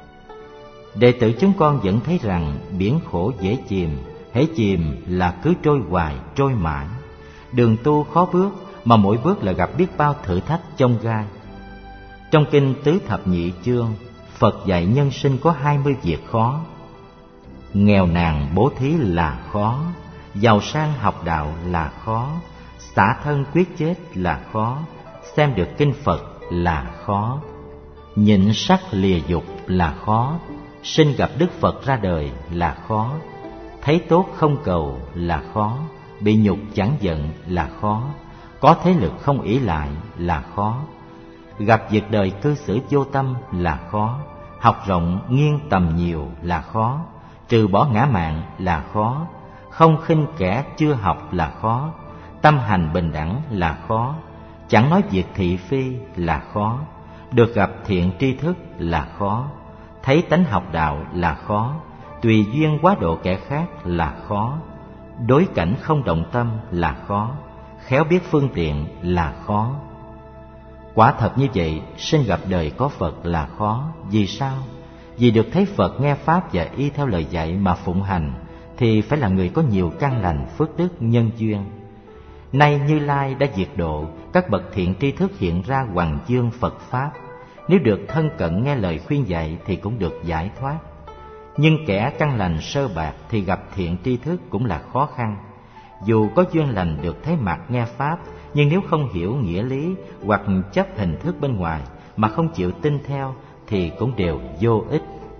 S2: Đệ tử chúng con vẫn thấy rằng biển khổ dễ chìm, hễ chìm là cứ trôi hoài, trôi mãi. Đường tu khó bước, mà mỗi bước là gặp biết bao thử thách chông gai. Trong kinh Tứ Thập Nhị Chương, Phật dạy nhân sinh có hai mươi việc khó. Nghèo nàn bố thí là khó, giàu sang học đạo là khó, xả thân quyết chết là khó, xem được kinh Phật là khó, nhịn sắc lìa dục là khó, sinh gặp Đức Phật ra đời là khó, thấy tốt không cầu là khó, bị nhục chẳng giận là khó, có thế lực không ỷ lại là khó, gặp việc đời cư xử vô tâm là khó, học rộng nghiêng tầm nhiều là khó, trừ bỏ ngã mạn là khó, không khinh kẻ chưa học là khó, tâm hành bình đẳng là khó, chẳng nói việc thị phi là khó, được gặp thiện tri thức là khó, thấy tánh học đạo là khó, tùy duyên quá độ kẻ khác là khó, đối cảnh không động tâm là khó, khéo biết phương tiện là khó. Quả thật như vậy, sinh gặp đời có Phật là khó. Vì sao? Vì được thấy Phật, nghe Pháp và y theo lời dạy mà phụng hành, thì phải là người có nhiều căn lành, phước đức, nhân duyên. Nay Như Lai đã diệt độ, các bậc thiện tri thức hiện ra hoằng dương Phật Pháp. Nếu được thân cận nghe lời khuyên dạy thì cũng được giải thoát. Nhưng kẻ căn lành sơ bạc thì gặp thiện tri thức cũng là khó khăn. Dù có duyên lành được thấy mặt nghe Pháp, nhưng nếu không hiểu nghĩa lý hoặc chấp hình thức bên ngoài mà không chịu tin theo thì cũng đều vô ích.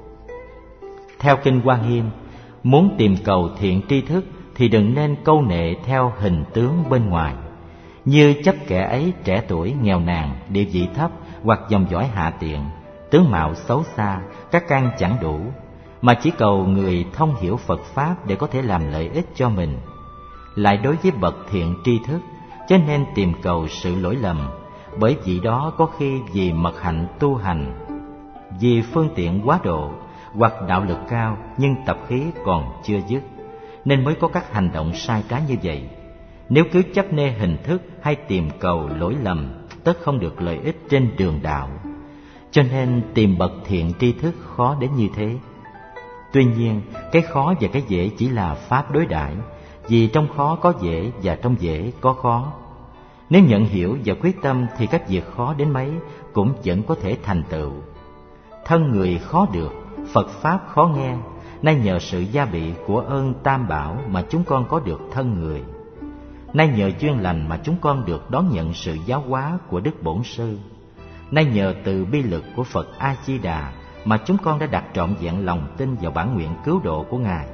S2: Theo Kinh Hoa Nghiêm, muốn tìm cầu thiện tri thức thì đừng nên câu nệ theo hình tướng bên ngoài, như chấp kẻ ấy trẻ tuổi, nghèo nàn, địa vị thấp hoặc dòng dõi hạ tiện, tướng mạo xấu xa, các căn chẳng đủ, mà chỉ cầu người thông hiểu Phật Pháp để có thể làm lợi ích cho mình. Lại đối với bậc thiện tri thức, cho nên tìm cầu sự lỗi lầm, bởi vì đó có khi vì mật hạnh tu hành, vì phương tiện quá độ hoặc đạo lực cao nhưng tập khí còn chưa dứt, nên mới có các hành động sai trái như vậy. Nếu cứ chấp nê hình thức hay tìm cầu lỗi lầm, tất không được lợi ích trên đường đạo. Cho nên tìm bậc thiện tri thức khó đến như thế. Tuy nhiên, cái khó và cái dễ chỉ là pháp đối đãi, vì trong khó có dễ và trong dễ có khó. Nếu nhận hiểu và quyết tâm thì các việc khó đến mấy cũng vẫn có thể thành tựu. Thân người khó được, Phật Pháp khó nghe, nay nhờ sự gia bị của ơn Tam Bảo mà chúng con có được thân người. Nay nhờ duyên lành mà chúng con được đón nhận sự giáo hóa của Đức Bổn Sư. Nay nhờ từ bi lực của Phật A-di-đà mà chúng con đã đặt trọn vẹn lòng tin vào bản nguyện cứu độ của Ngài.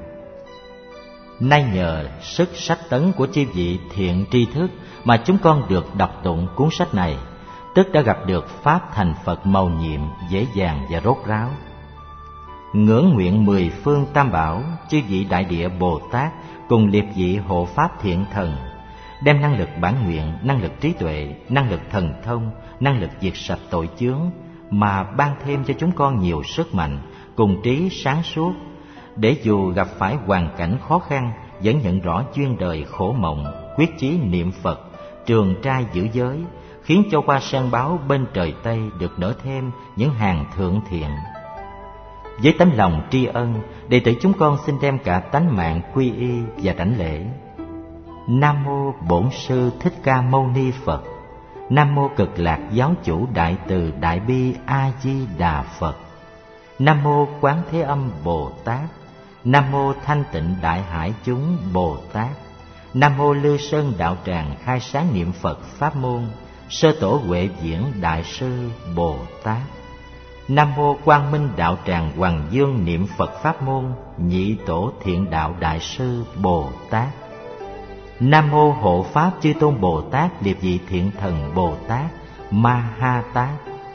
S2: Nay nhờ sức sách tấn của chư vị thiện tri thức mà chúng con được đọc tụng cuốn sách này, tức đã gặp được Pháp thành Phật mầu nhiệm, dễ dàng và rốt ráo. Ngưỡng nguyện mười phương Tam Bảo, chư vị Đại Địa Bồ Tát cùng liệt vị hộ Pháp thiện thần, đem năng lực bản nguyện, năng lực trí tuệ, năng lực thần thông, năng lực diệt sạch tội chướng mà ban thêm cho chúng con nhiều sức mạnh cùng trí sáng suốt, để dù gặp phải hoàn cảnh khó khăn vẫn nhận rõ duyên đời khổ mộng, quyết chí niệm Phật, trường trai giữ giới, khiến cho hoa sen báo bên trời Tây được nở thêm những hàng thượng thiện. Với tấm lòng tri ân, đệ tử chúng con xin đem cả tánh mạng quy y và đảnh lễ. Nam mô Bổn Sư Thích Ca Mâu Ni Phật. Nam mô Cực Lạc Giáo Chủ Đại Từ Đại Bi A Di Đà Phật. Nam mô Quán Thế Âm Bồ Tát. Nam mô Thanh Tịnh Đại Hải Chúng Bồ Tát. Nam mô Lư Sơn Đạo Tràng Khai Sáng Niệm Phật Pháp Môn Sơ Tổ Huệ Diễn Đại Sư Bồ Tát. Nam mô Quang Minh Đạo Tràng Hoàng Dương Niệm Phật Pháp Môn Nhị Tổ Thiện Đạo Đại Sư Bồ Tát. Nam mô Hộ Pháp Chư Tôn Bồ Tát Liệt Vị Thiện Thần Bồ Tát Ma Ha Tát.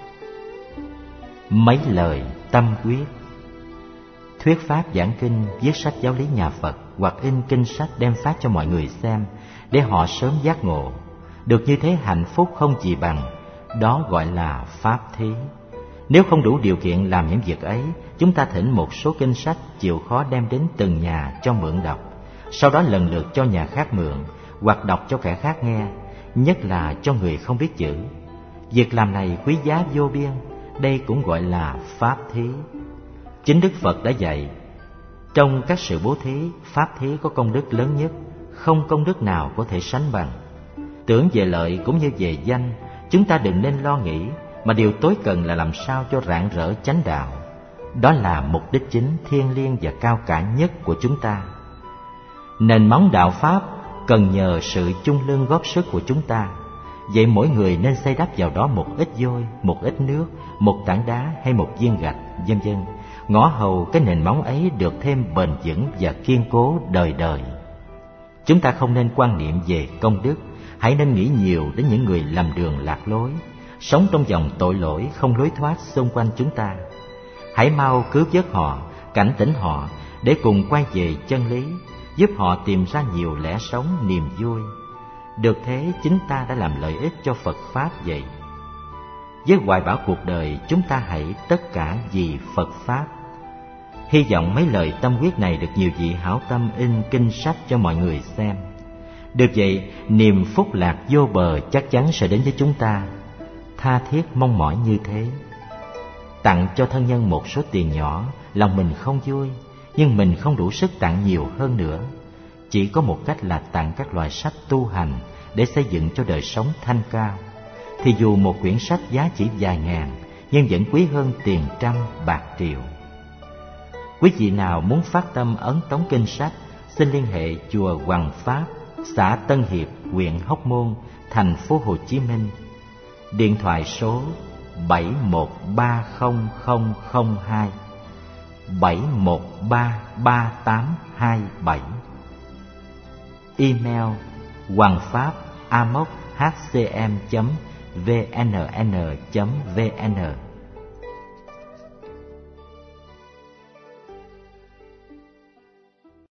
S2: Mấy lời tâm quyết. Thuyết pháp giảng kinh, viết sách giáo lý nhà Phật hoặc in kinh sách đem phát cho mọi người xem để họ sớm giác ngộ. Được như thế hạnh phúc không gì bằng, đó gọi là pháp thí. Nếu không đủ điều kiện làm những việc ấy, chúng ta thỉnh một số kinh sách chịu khó đem đến từng nhà cho mượn đọc, sau đó lần lượt cho nhà khác mượn hoặc đọc cho kẻ khác nghe, nhất là cho người không biết chữ. Việc làm này quý giá vô biên, đây cũng gọi là pháp thí. Chính Đức Phật đã dạy, trong các sự bố thí, pháp thí có công đức lớn nhất, không công đức nào có thể sánh bằng. Tưởng về lợi cũng như về danh, chúng ta đừng nên lo nghĩ, mà điều tối cần là làm sao cho rạng rỡ chánh đạo. Đó là mục đích chính thiêng liêng và cao cả nhất của chúng ta. Nền móng đạo Pháp cần nhờ sự chung lưng góp sức của chúng ta. Vậy mỗi người nên xây đắp vào đó một ít vôi, một ít nước, một tảng đá hay một viên gạch, vân vân, ngõ hầu cái nền móng ấy được thêm bền vững và kiên cố đời đời. Chúng ta không nên quan niệm về công đức, hãy nên nghĩ nhiều đến những người lầm đường lạc lối, sống trong vòng tội lỗi không lối thoát xung quanh chúng ta. Hãy mau cứu vớt họ, cảnh tỉnh họ để cùng quay về chân lý, giúp họ tìm ra nhiều lẽ sống niềm vui. Được thế, chính ta đã làm lợi ích cho Phật Pháp vậy. Với hoài bão cuộc đời, chúng ta hãy tất cả vì Phật Pháp. Hy vọng mấy lời tâm quyết này được nhiều vị hảo tâm in kinh sách cho mọi người xem. Được vậy, niềm phúc lạc vô bờ chắc chắn sẽ đến với chúng ta. Tha thiết mong mỏi như thế. Tặng cho thân nhân một số tiền nhỏ, lòng mình không vui, nhưng mình không đủ sức tặng nhiều hơn nữa. Chỉ có một cách là tặng các loại sách tu hành để xây dựng cho đời sống thanh cao. Thì dù một quyển sách giá chỉ vài ngàn, nhưng vẫn quý hơn tiền trăm bạc triệu. Quý vị nào muốn phát tâm ấn tống kinh sách, xin liên hệ chùa Hoằng Pháp, xã Tân Hiệp, huyện Hóc Môn, thành phố Hồ Chí Minh. Điện thoại số bảy một ba không không không hai, bảy một ba ba tám hai bảy. Email hoangfap a m o c h c m chấm v n n chấm v n.